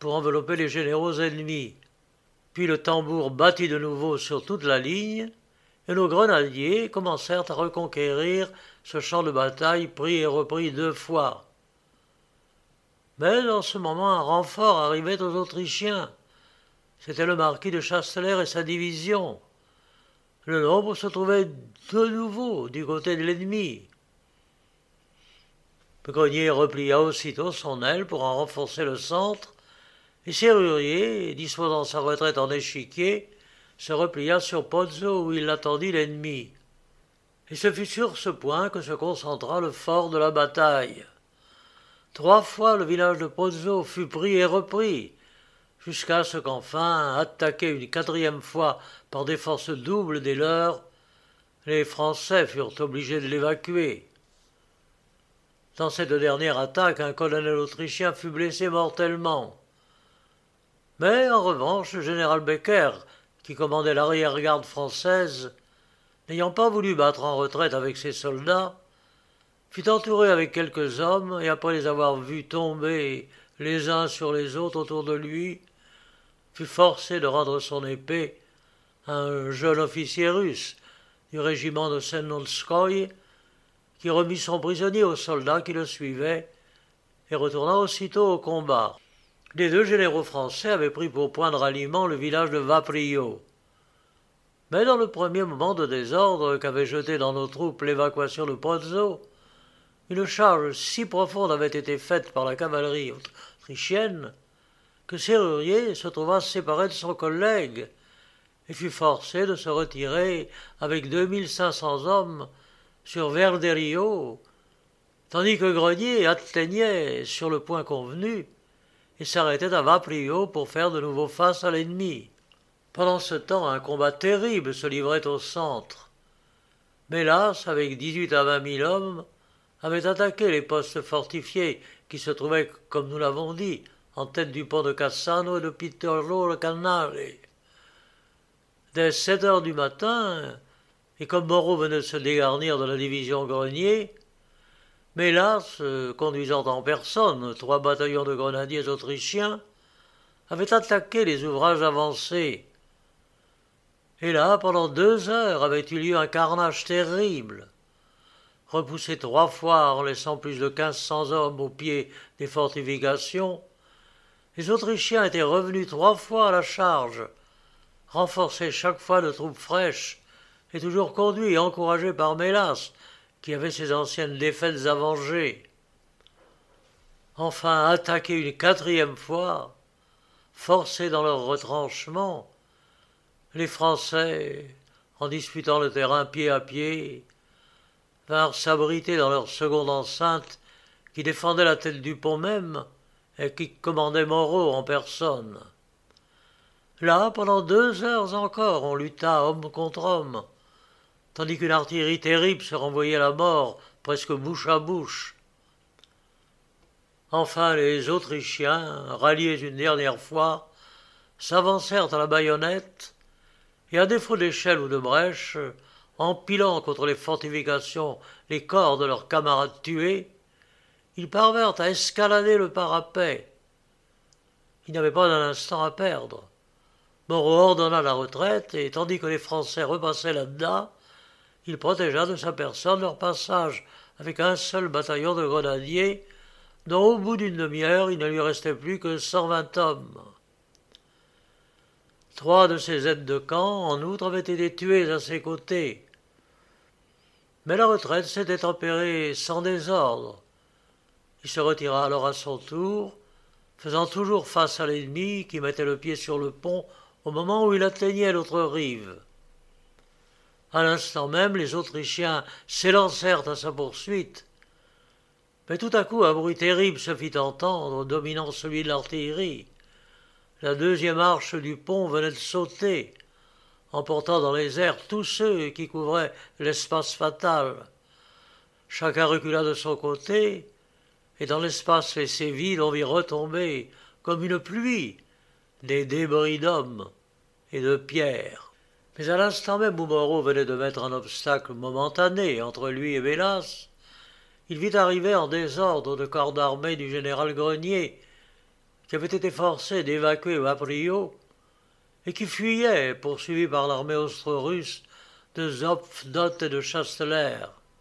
pour envelopper les généraux ennemis. Puis le tambour battit de nouveau sur toute la ligne, et nos grenadiers commencèrent à reconquérir ce champ de bataille pris et repris 2 fois. Mais en ce moment, un renfort arrivait aux Autrichiens. C'était le marquis de Chasteler et sa division. Le nombre se trouvait de nouveau du côté de l'ennemi. Grenier replia aussitôt son aile pour en renforcer le centre, et Sérurier, disposant sa retraite en échiquier, se replia sur Pozzo où il attendit l'ennemi. Et ce fut sur ce point que se concentra le fort de la bataille. 3 fois le village de Pozzo fut pris et repris, jusqu'à ce qu'enfin, attaqué une 4e fois par des forces doubles des leurs, les Français furent obligés de l'évacuer. Dans cette dernière attaque, un colonel autrichien fut blessé mortellement. Mais en revanche, le général Becker, qui commandait l'arrière-garde française, n'ayant pas voulu battre en retraite avec ses soldats, fut entouré avec quelques hommes et après les avoir vus tomber les uns sur les autres autour de lui, fut forcé de rendre son épée à un jeune officier russe du régiment de Sennonskoï, qui remit son prisonnier aux soldats qui le suivaient et retourna aussitôt au combat. Les 2 généraux français avaient pris pour point de ralliement le village de Vaprio. Mais dans le premier moment de désordre qu'avait jeté dans nos troupes l'évacuation de Pozzo, une charge si profonde avait été faite par la cavalerie autrichienne que Sérurier se trouva séparé de son collègue et fut forcé de se retirer avec 2500 hommes sur Verderio, tandis que Grenier atteignait sur le point convenu et s'arrêtait à Vaprio pour faire de nouveau face à l'ennemi. Pendant ce temps, un combat terrible se livrait au centre. Mélas, avec 18 à 20 000 hommes, avait attaqué les postes fortifiés qui se trouvaient, comme nous l'avons dit, en tête du pont de Cassano et de Pittolo le Canale. Dès 7 heures du matin, et comme Moreau venait de se dégarnir de la division Grenier, Mélas, conduisant en personne 3 bataillons de grenadiers autrichiens, avait attaqué les ouvrages avancés. Et là, pendant 2 heures, avait eu lieu un carnage terrible. Repoussé 3 fois en laissant plus de 1500 hommes au pied des fortifications, les Autrichiens étaient revenus 3 fois à la charge, renforcés chaque fois de troupes fraîches, et toujours conduits et encouragés par Mélas, qui avait ses anciennes défaites à venger. Enfin, attaqués une 4e fois, forcés dans leur retranchement, les Français, en disputant le terrain pied à pied, vinrent s'abriter dans leur seconde enceinte qui défendait la tête du pont même et qui commandait Moreau en personne. Là, pendant 2 heures encore, on lutta homme contre homme, tandis qu'une artillerie terrible se renvoyait à la mort, presque bouche à bouche. Enfin, les Autrichiens, ralliés une dernière fois, s'avancèrent à la baïonnette, et à défaut d'échelle ou de brèche, empilant contre les fortifications les corps de leurs camarades tués, ils parvinrent à escalader le parapet. Ils n'avaient pas un instant à perdre. Moreau ordonna la retraite, et tandis que les Français repassaient là-dedans, il protégea de sa personne leur passage avec un seul bataillon de grenadiers, dont au bout d'une demi-heure il ne lui restait plus que 120 hommes. 3 de ses aides de camp, en outre, avaient été tués à ses côtés. Mais la retraite s'était opérée sans désordre. Il se retira alors à son tour, faisant toujours face à l'ennemi qui mettait le pied sur le pont au moment où il atteignait l'autre rive. À l'instant même, les Autrichiens s'élancèrent à sa poursuite. Mais tout à coup, un bruit terrible se fit entendre, dominant celui de l'artillerie. La 2e arche du pont venait de sauter, emportant dans les airs tous ceux qui couvraient l'espace fatal. Chacun recula de son côté, et dans l'espace laissé vide, on vit retomber, comme une pluie, des débris d'hommes et de pierres. Mais à l'instant même où Moreau venait de mettre un obstacle momentané entre lui et Mélas, il vit arriver en désordre le corps d'armée du général Grenier, qui avait été forcé d'évacuer Vaprio et qui fuyait, poursuivi par l'armée austro-russe de Zopf, Dott et de Chasteler.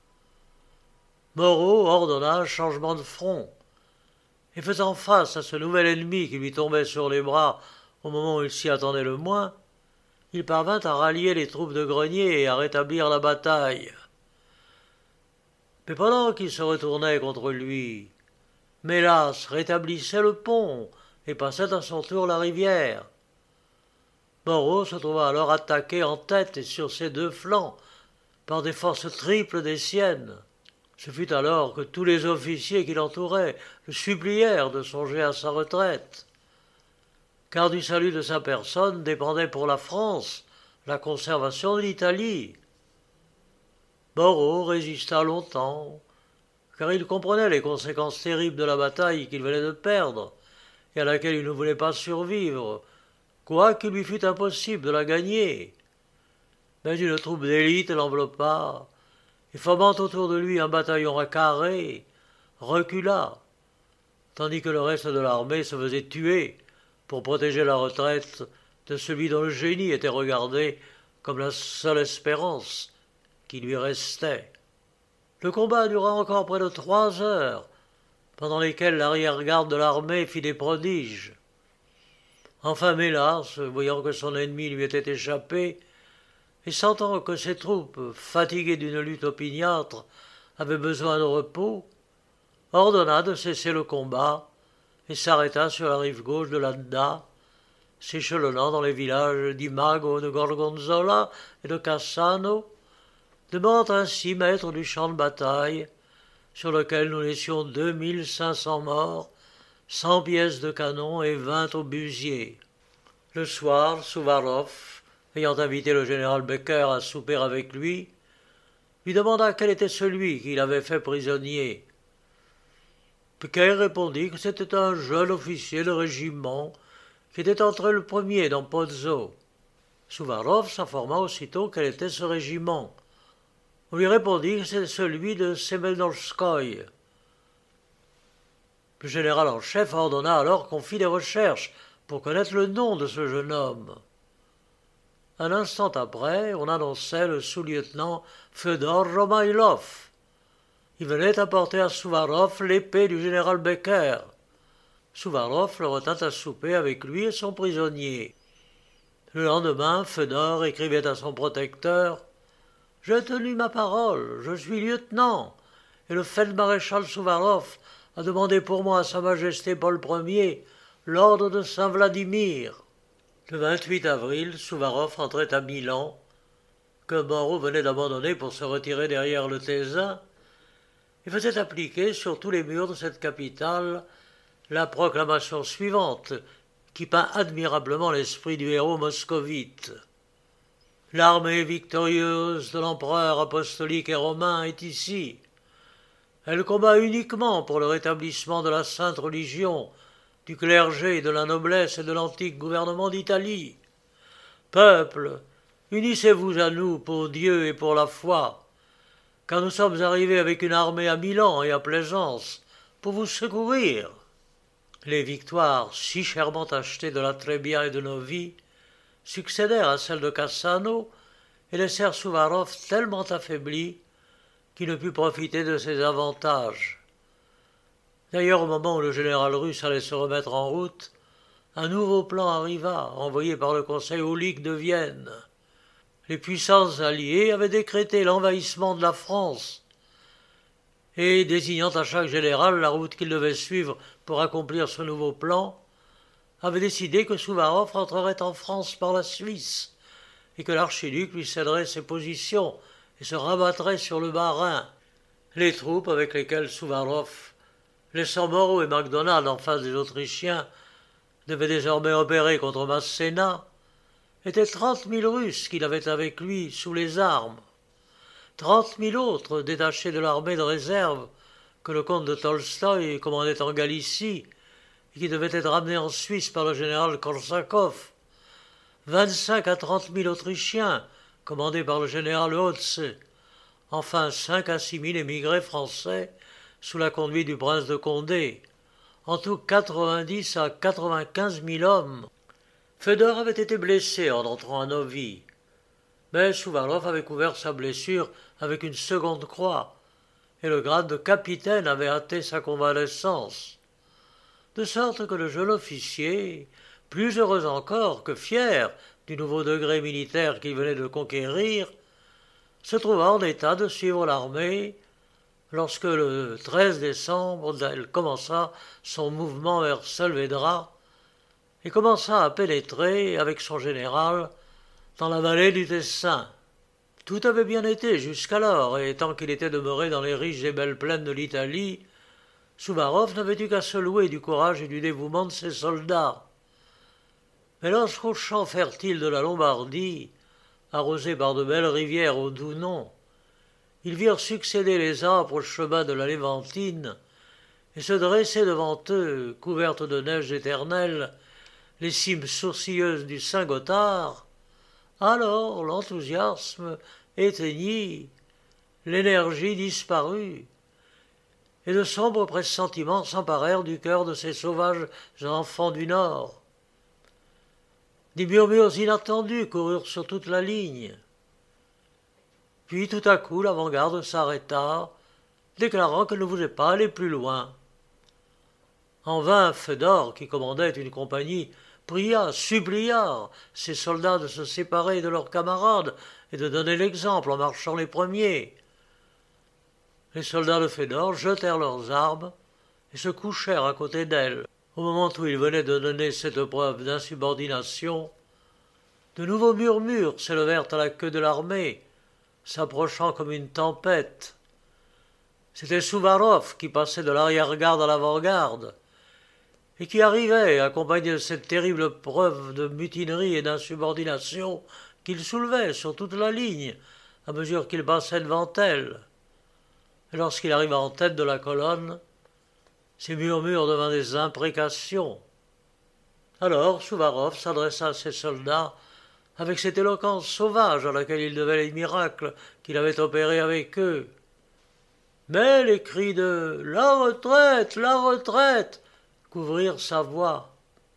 Moreau ordonna un changement de front, et faisant face à ce nouvel ennemi qui lui tombait sur les bras au moment où il s'y attendait le moins, il parvint à rallier les troupes de Grenier et à rétablir la bataille. Mais pendant qu'il se retournait contre lui, Mélas rétablissait le pont et passait à son tour la rivière. Moreau se trouva alors attaqué en tête et sur ses deux flancs par des forces triples des siennes. Ce fut alors que tous les officiers qui l'entouraient le supplièrent de songer à sa retraite, car du salut de sa personne dépendait pour la France la conservation de l'Italie. Moreau résista longtemps, car il comprenait les conséquences terribles de la bataille qu'il venait de perdre, et à laquelle il ne voulait pas survivre, quoiqu'il lui fût impossible de la gagner. Mais une troupe d'élite l'enveloppa, et formant autour de lui un bataillon à carré, recula, tandis que le reste de l'armée se faisait tuer pour protéger la retraite de celui dont le génie était regardé comme la seule espérance qui lui restait. Le combat dura encore près de 3 heures, pendant lesquelles l'arrière-garde de l'armée fit des prodiges. Enfin Mélas, voyant que son ennemi lui était échappé, et sentant que ses troupes, fatiguées d'une lutte opiniâtre, avaient besoin de repos, ordonna de cesser le combat et s'arrêta sur la rive gauche de l'Adda, s'échelonnant dans les villages d'Imago, de Gorgonzola et de Cassano, demeurant ainsi maître du champ de bataille, sur lequel nous laissions 2500 morts, 100 pièces de canon et 20 obusiers. Le soir, Souvarov, ayant invité le général Becker à souper avec lui demanda quel était celui qui l'avait fait prisonnier. Becker répondit que c'était un jeune officier de régiment qui était entré le premier dans Pozzo. Souvarov s'informa aussitôt quel était ce régiment. On lui répondit que c'était celui de Semenovskoï. Le général en chef ordonna alors qu'on fît des recherches pour connaître le nom de ce jeune homme. Un instant après, on annonçait le sous-lieutenant Fedor Romailov. Il venait apporter à Souvarov l'épée du général Becker. Souvarov le retint à souper avec lui et son prisonnier. Le lendemain, Fedor écrivait à son protecteur « J'ai tenu ma parole, je suis lieutenant, et le feld-maréchal Souvarov a demandé pour moi à Sa Majesté Paul Ier l'ordre de Saint-Vladimir. » Le 28 avril, Souvarov rentrait à Milan, que Moreau venait d'abandonner pour se retirer derrière le Tézin, et faisait appliquer sur tous les murs de cette capitale la proclamation suivante, qui peint admirablement l'esprit du héros moscovite. L'armée victorieuse de l'empereur apostolique et romain est ici. Elle combat uniquement pour le rétablissement de la sainte religion, du clergé, de la noblesse et de l'antique gouvernement d'Italie. Peuple, unissez-vous à nous pour Dieu et pour la foi, car nous sommes arrivés avec une armée à Milan et à Plaisance pour vous secourir. Les victoires si chèrement achetées de la Trebbia et de Novi succédèrent à celles de Cassano et laissèrent Souvarov tellement affaibli qu'il ne put profiter de ces avantages. D'ailleurs, au moment où le général russe allait se remettre en route, un nouveau plan arriva, envoyé par le Conseil aulique de Vienne. Les puissances alliées avaient décrété l'envahissement de la France, et, désignant à chaque général la route qu'il devait suivre pour accomplir ce nouveau plan, avaient décidé que Souvarov rentrerait en France par la Suisse, et que l'archiduc lui céderait ses positions et se rabattrait sur le Bas-Rhin. Les troupes avec lesquelles Souvarov, laissant Moreau et MacDonald en face des Autrichiens, devait désormais opérer contre Masséna, étaient 30 000 Russes qu'il avait avec lui sous les armes. 30 000 autres détachés de l'armée de réserve que le comte de Tolstoï commandait en Galicie et qui devaient être ramenés en Suisse par le général Korsakov. 25 à 30 000 Autrichiens commandés par le général Hotze. Enfin 5 à 6 000 émigrés français sous la conduite du prince de Condé, en tout 90 à 95 000 hommes. Fédor avait été blessé en entrant à Novi, mais Souvarov avait couvert sa blessure avec une seconde croix, et le grade de capitaine avait hâté sa convalescence. De sorte que le jeune officier, plus heureux encore que fier du nouveau degré militaire qu'il venait de conquérir, se trouva en état de suivre l'armée lorsque le 13 décembre elle commença son mouvement vers Salvedra et commença à pénétrer avec son général dans la vallée du Tessin. Tout avait bien été jusqu'alors, et tant qu'il était demeuré dans les riches et belles plaines de l'Italie, Souvarov n'avait eu qu'à se louer du courage et du dévouement de ses soldats. Mais lorsqu'aux champs fertiles de la Lombardie, arrosés par de belles rivières au doux nom, ils virent succéder les âpres chemins de la Léventine et se dresser devant eux, couvertes de neige éternelle, les cimes sourcilleuses du Saint-Gothard, alors l'enthousiasme éteignit, l'énergie disparut, et de sombres pressentiments s'emparèrent du cœur de ces sauvages enfants du Nord. Des murmures inattendus coururent sur toute la ligne. Puis tout à coup l'avant-garde s'arrêta, déclarant qu'elle ne voulait pas aller plus loin. En vain Fédor, qui commandait une compagnie, pria, supplia ses soldats de se séparer de leurs camarades et de donner l'exemple en marchant les premiers. Les soldats de Fédor jetèrent leurs armes et se couchèrent à côté d'elle. Au moment où ils venaient de donner cette preuve d'insubordination, de nouveaux murmures s'élevèrent à la queue de l'armée, s'approchant comme une tempête. C'était Souvarov qui passait de l'arrière-garde à l'avant-garde, et qui arrivait, accompagné de cette terrible preuve de mutinerie et d'insubordination qu'il soulevait sur toute la ligne, à mesure qu'il passait devant elle. Et lorsqu'il arriva en tête de la colonne, ces murmures devinrent des imprécations. Alors Souvarov s'adressa à ses soldats avec cette éloquence sauvage à laquelle il devait les miracles qu'il avait opérés avec eux. Mais les cris de « La retraite! La retraite !» couvrirent sa voix.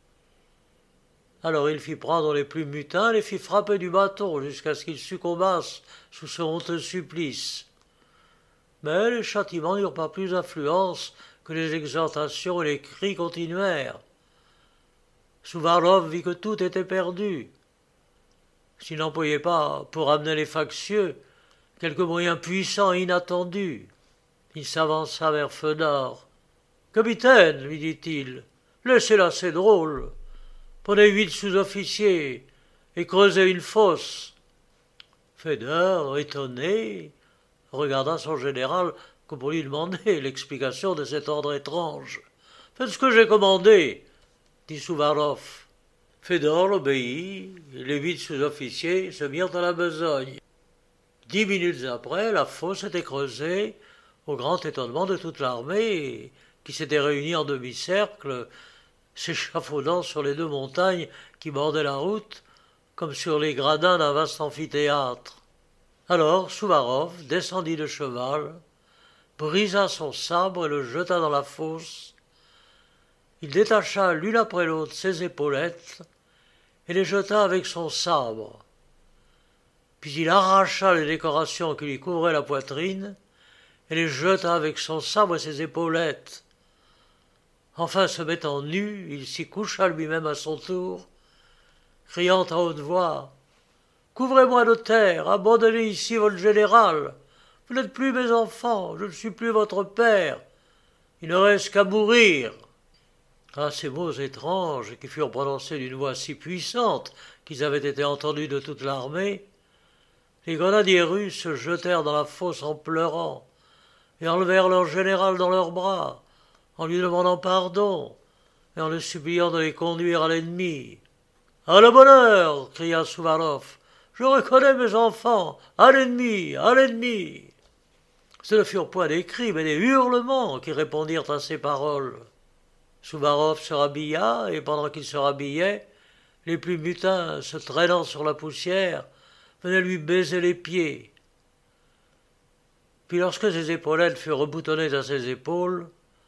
Alors il fit prendre les plus mutins, les fit frapper du bâton jusqu'à ce qu'ils succombassent sous ce honteux supplice. Mais les châtiments n'eurent pas plus influence que les exhortations et les cris continuèrent. Souvarov vit que tout était perdu. S'il n'employait pas, pour amener les factieux, quelques moyens puissants et inattendus, il s'avança vers Fédor. « Capitaine, lui dit-il, laissez-la, c'est drôle. Prenez 8 sous-officiers et creusez une fosse. » Fédor, étonné, regarda son général comme pour lui demander l'explication de cet ordre étrange. « Faites ce que j'ai commandé, » dit Souvarov. Fédor obéit, et les 8 sous-officiers se mirent à la besogne. 10 minutes après, la fosse était creusée, au grand étonnement de toute l'armée, qui s'était réunie en demi-cercle, s'échafaudant sur les 2 montagnes qui bordaient la route, comme sur les gradins d'un vaste amphithéâtre. Alors Souvarov descendit de cheval, brisa son sabre et le jeta dans la fosse. Il détacha l'une après l'autre ses épaulettes et les jeta avec son sabre. Puis il arracha les décorations qui lui couvraient la poitrine et les jeta avec son sabre et ses épaulettes. Enfin, se mettant nu, il s'y coucha lui-même à son tour, criant à haute voix « Couvrez-moi de terre, abandonnez ici votre général. Vous n'êtes plus mes enfants, je ne suis plus votre père. Il ne reste qu'à mourir. » À ces mots étranges, qui furent prononcés d'une voix si puissante qu'ils avaient été entendus de toute l'armée, les grenadiers russes se jetèrent dans la fosse en pleurant et enlevèrent leur général dans leurs bras, en lui demandant pardon et en le suppliant de les conduire à l'ennemi. « À la bonne heure !» cria Souvarov. « Je reconnais mes enfants. À l'ennemi, à l'ennemi !» Ce ne furent point des cris, mais des hurlements qui répondirent à ces paroles. Souvarov se rhabilla, et pendant qu'il se rhabillait, les plus mutins, se traînant sur la poussière, venaient lui baiser les pieds. Puis lorsque ses épaulettes furent reboutonnées à ses épaules,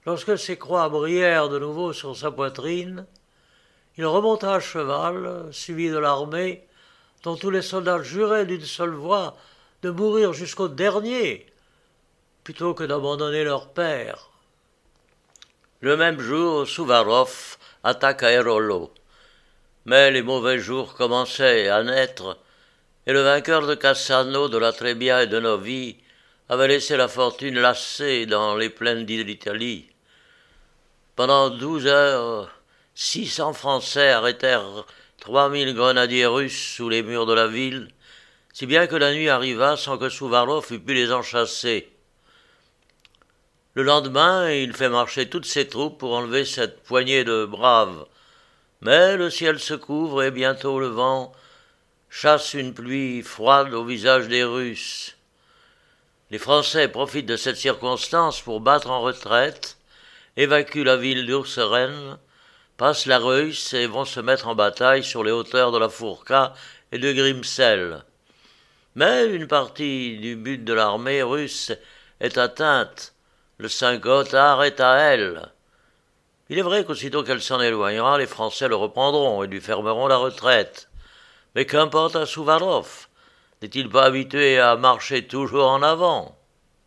Lorsque ses croix brillèrent de nouveau sur sa poitrine, il remonta à cheval, suivi de l'armée, dont tous les soldats juraient d'une seule voix de mourir jusqu'au dernier, plutôt que d'abandonner leur père. Le même jour, Souvarov attaque Aérolo. Mais les mauvais jours commençaient à naître, et le vainqueur de Cassano, de la Trebia et de Novi avait laissé la fortune lassée dans les plaines d'Italie. Pendant 12 heures, 600 Français arrêtèrent 3000 grenadiers russes sous les murs de la ville, si bien que la nuit arriva sans que Souvarov eût pu les en chasser. Le lendemain, il fait marcher toutes ses troupes pour enlever cette poignée de braves. Mais le ciel se couvre et bientôt le vent chasse une pluie froide au visage des Russes. Les Français profitent de cette circonstance pour battre en retraite, évacuent la ville d'Urseren, passent la Reuss et vont se mettre en bataille sur les hauteurs de la Fourka et de Grimsel. Mais une partie du but de l'armée russe est atteinte. Le Saint-Gothard est à elle. Il est vrai qu'aussitôt qu'elle s'en éloignera, les Français le reprendront et lui fermeront la retraite. Mais qu'importe à Souvarov? N'est-il pas habitué à marcher toujours en avant?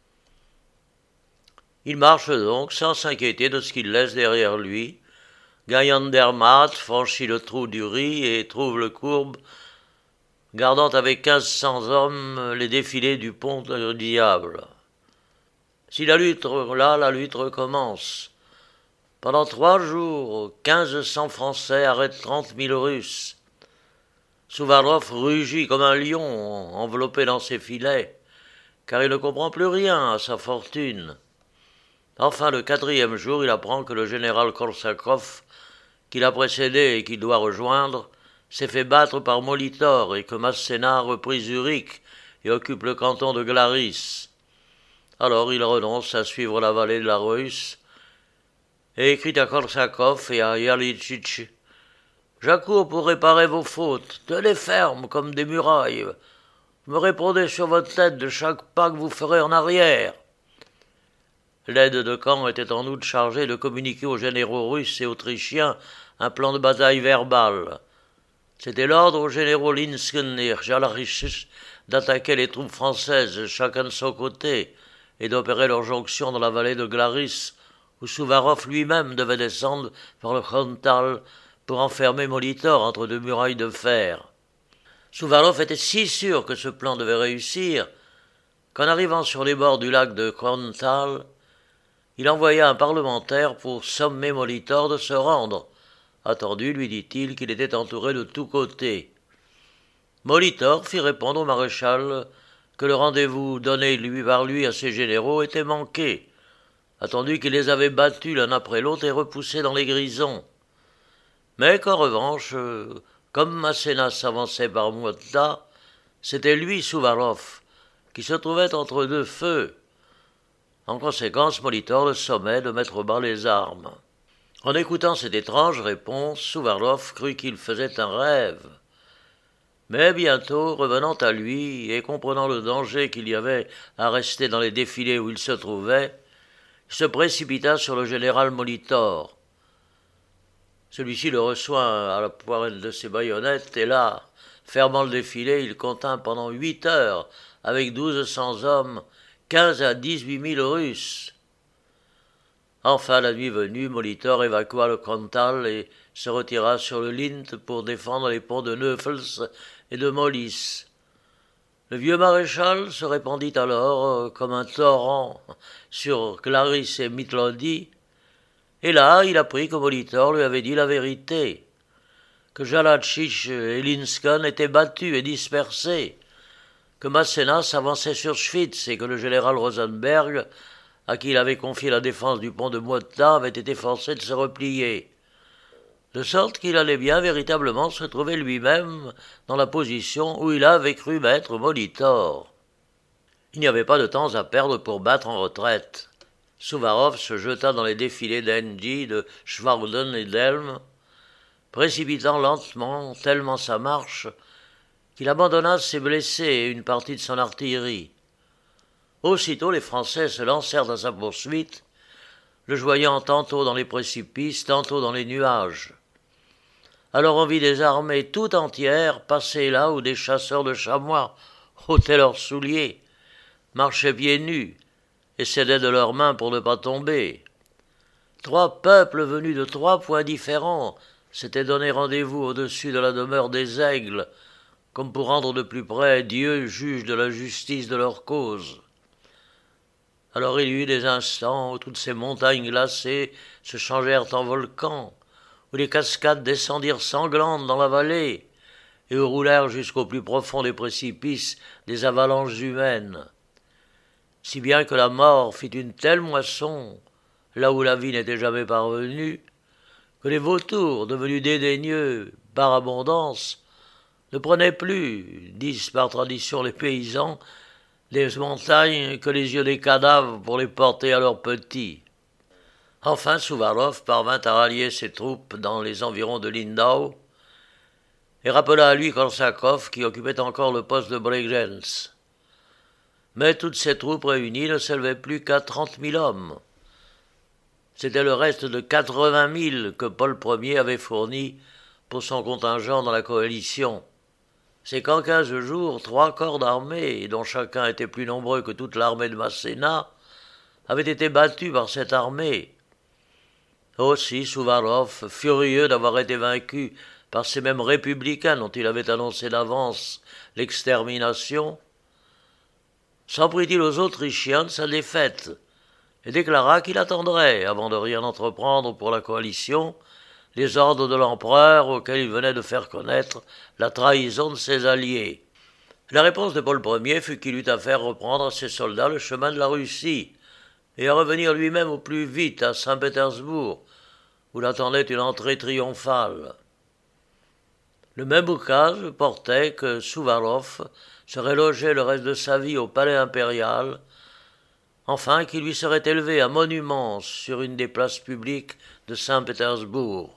Il marche donc sans s'inquiéter de ce qu'il laisse derrière lui. gagne Andermatt, franchit le trou du Rhin et trouve le Courbe, gardant avec 1500 hommes les défilés du pont du Diable. Si la lutte recommence. Pendant 3 jours, 1500 Français arrêtent 30 000 Russes. Souvarov rugit comme un lion enveloppé dans ses filets, car il ne comprend plus rien à sa fortune. Enfin, le 4e jour, il apprend que le général Korsakov, qui l'a précédé et qu'il doit rejoindre, s'est fait battre par Molitor et que Masséna a repris Zurich et occupe le canton de Glaris. Alors il renonce à suivre la vallée de la Reuss et écrit à Korsakov et à Yalitchitch: « J'accours pour réparer vos fautes, tenez ferme comme des murailles. Vous me répondez sur votre tête de chaque pas que vous ferez en arrière. » L'aide de camp était en outre chargée de communiquer aux généraux russes et autrichiens un plan de bataille verbal. C'était l'ordre aux généraux Linsken et Jalarichich d'attaquer les troupes françaises chacun de son côté et d'opérer leur jonction dans la vallée de Glaris, où Souvarov lui-même devait descendre par le Krontal pour enfermer Molitor entre 2 murailles de fer. Souvarov était si sûr que ce plan devait réussir qu'en arrivant sur les bords du lac de Krontal, il envoya un parlementaire pour sommer Molitor de se rendre, attendu, lui dit-il, qu'il était entouré de tous côtés. Molitor fit répondre au maréchal que le rendez-vous donné par lui à ses généraux était manqué, attendu qu'il les avait battus l'un après l'autre et repoussés dans les grisons. Mais qu'en revanche, comme Masséna s'avançait par Mouatta, c'était lui, Souvarov, qui se trouvait entre 2 feux. En conséquence, Molitor le sommait de mettre bas les armes. En écoutant cette étrange réponse, Souvarov crut qu'il faisait un rêve. Mais bientôt, revenant à lui et comprenant le danger qu'il y avait à rester dans les défilés où il se trouvait, il se précipita sur le général Molitor. Celui-ci le reçoit à la pointe de ses baïonnettes et là, fermant le défilé, il contint pendant 8 heures, avec 1200 hommes, 15 à 18 000 Russes. Enfin, la nuit venue, Molitor évacua le Krontal et se retira sur le Lint pour défendre les ponts de Neufels et de Molis. Le vieux maréchal se répandit alors comme un torrent sur Glaris et Mitlodi, et là il apprit que Molitor lui avait dit la vérité, que Jalachic et Linsken étaient battus et dispersés, que Masséna s'avançait sur Schwytz et que le général Rosenberg, à qui il avait confié la défense du pont de Mouatta, avait été forcé de se replier, de sorte qu'il allait bien véritablement se trouver lui-même dans la position où il avait cru mettre Molitor. Il n'y avait pas de temps à perdre pour battre en retraite. Souvarov se jeta dans les défilés d'Engie, de Schwauden et d'Elm, précipitant lentement tellement sa marche qu'il abandonna ses blessés et une partie de son artillerie. Aussitôt les Français se lancèrent à sa poursuite. le voyant tantôt dans les précipices, tantôt dans les nuages. Alors on vit des armées tout entières passer là où des chasseurs de chamois ôtaient leurs souliers, marchaient pieds nus et cédaient de leurs mains pour ne pas tomber. 3 peuples venus de 3 points différents s'étaient donné rendez-vous au-dessus de la demeure des aigles, comme pour rendre de plus près Dieu juge de la justice de leur cause. Alors il y eut des instants où toutes ces montagnes glacées se changèrent en volcans, où les cascades descendirent sanglantes dans la vallée, et où roulèrent jusqu'au plus profond des précipices des avalanches humaines. Si bien que la mort fit une telle moisson, là où la vie n'était jamais parvenue, que les vautours, devenus dédaigneux par abondance, ne prenaient plus, disent par tradition les paysans, les montagnes que les yeux des cadavres pour les porter à leurs petits. Enfin, Souvarov parvint à rallier ses troupes dans les environs de Lindau et rappela à lui Korsakov qui occupait encore le poste de Bregenz. Mais toutes ces troupes réunies ne s'élevaient plus qu'à 30 000 hommes. C'était le reste de 80 000 que Paul Ier avait fourni pour son contingent dans la coalition. C'est qu'en 15 jours, 3 corps d'armée, dont chacun était plus nombreux que toute l'armée de Masséna, avaient été battus par cette armée. Aussi Souvarov, furieux d'avoir été vaincu par ces mêmes républicains dont il avait annoncé d'avance l'extermination, s'en prit-il aux Autrichiens de sa défaite et déclara qu'il attendrait, avant de rien entreprendre pour la coalition, les ordres de l'empereur auxquels il venait de faire connaître la trahison de ses alliés. La réponse de Paul Ier fut qu'il eut à faire reprendre à ses soldats le chemin de la Russie et à revenir lui-même au plus vite à Saint-Pétersbourg, où l'attendait une entrée triomphale. Le même oukase portait que Souvarov serait logé le reste de sa vie au palais impérial, enfin qu'il lui serait élevé un monument sur une des places publiques de Saint-Pétersbourg.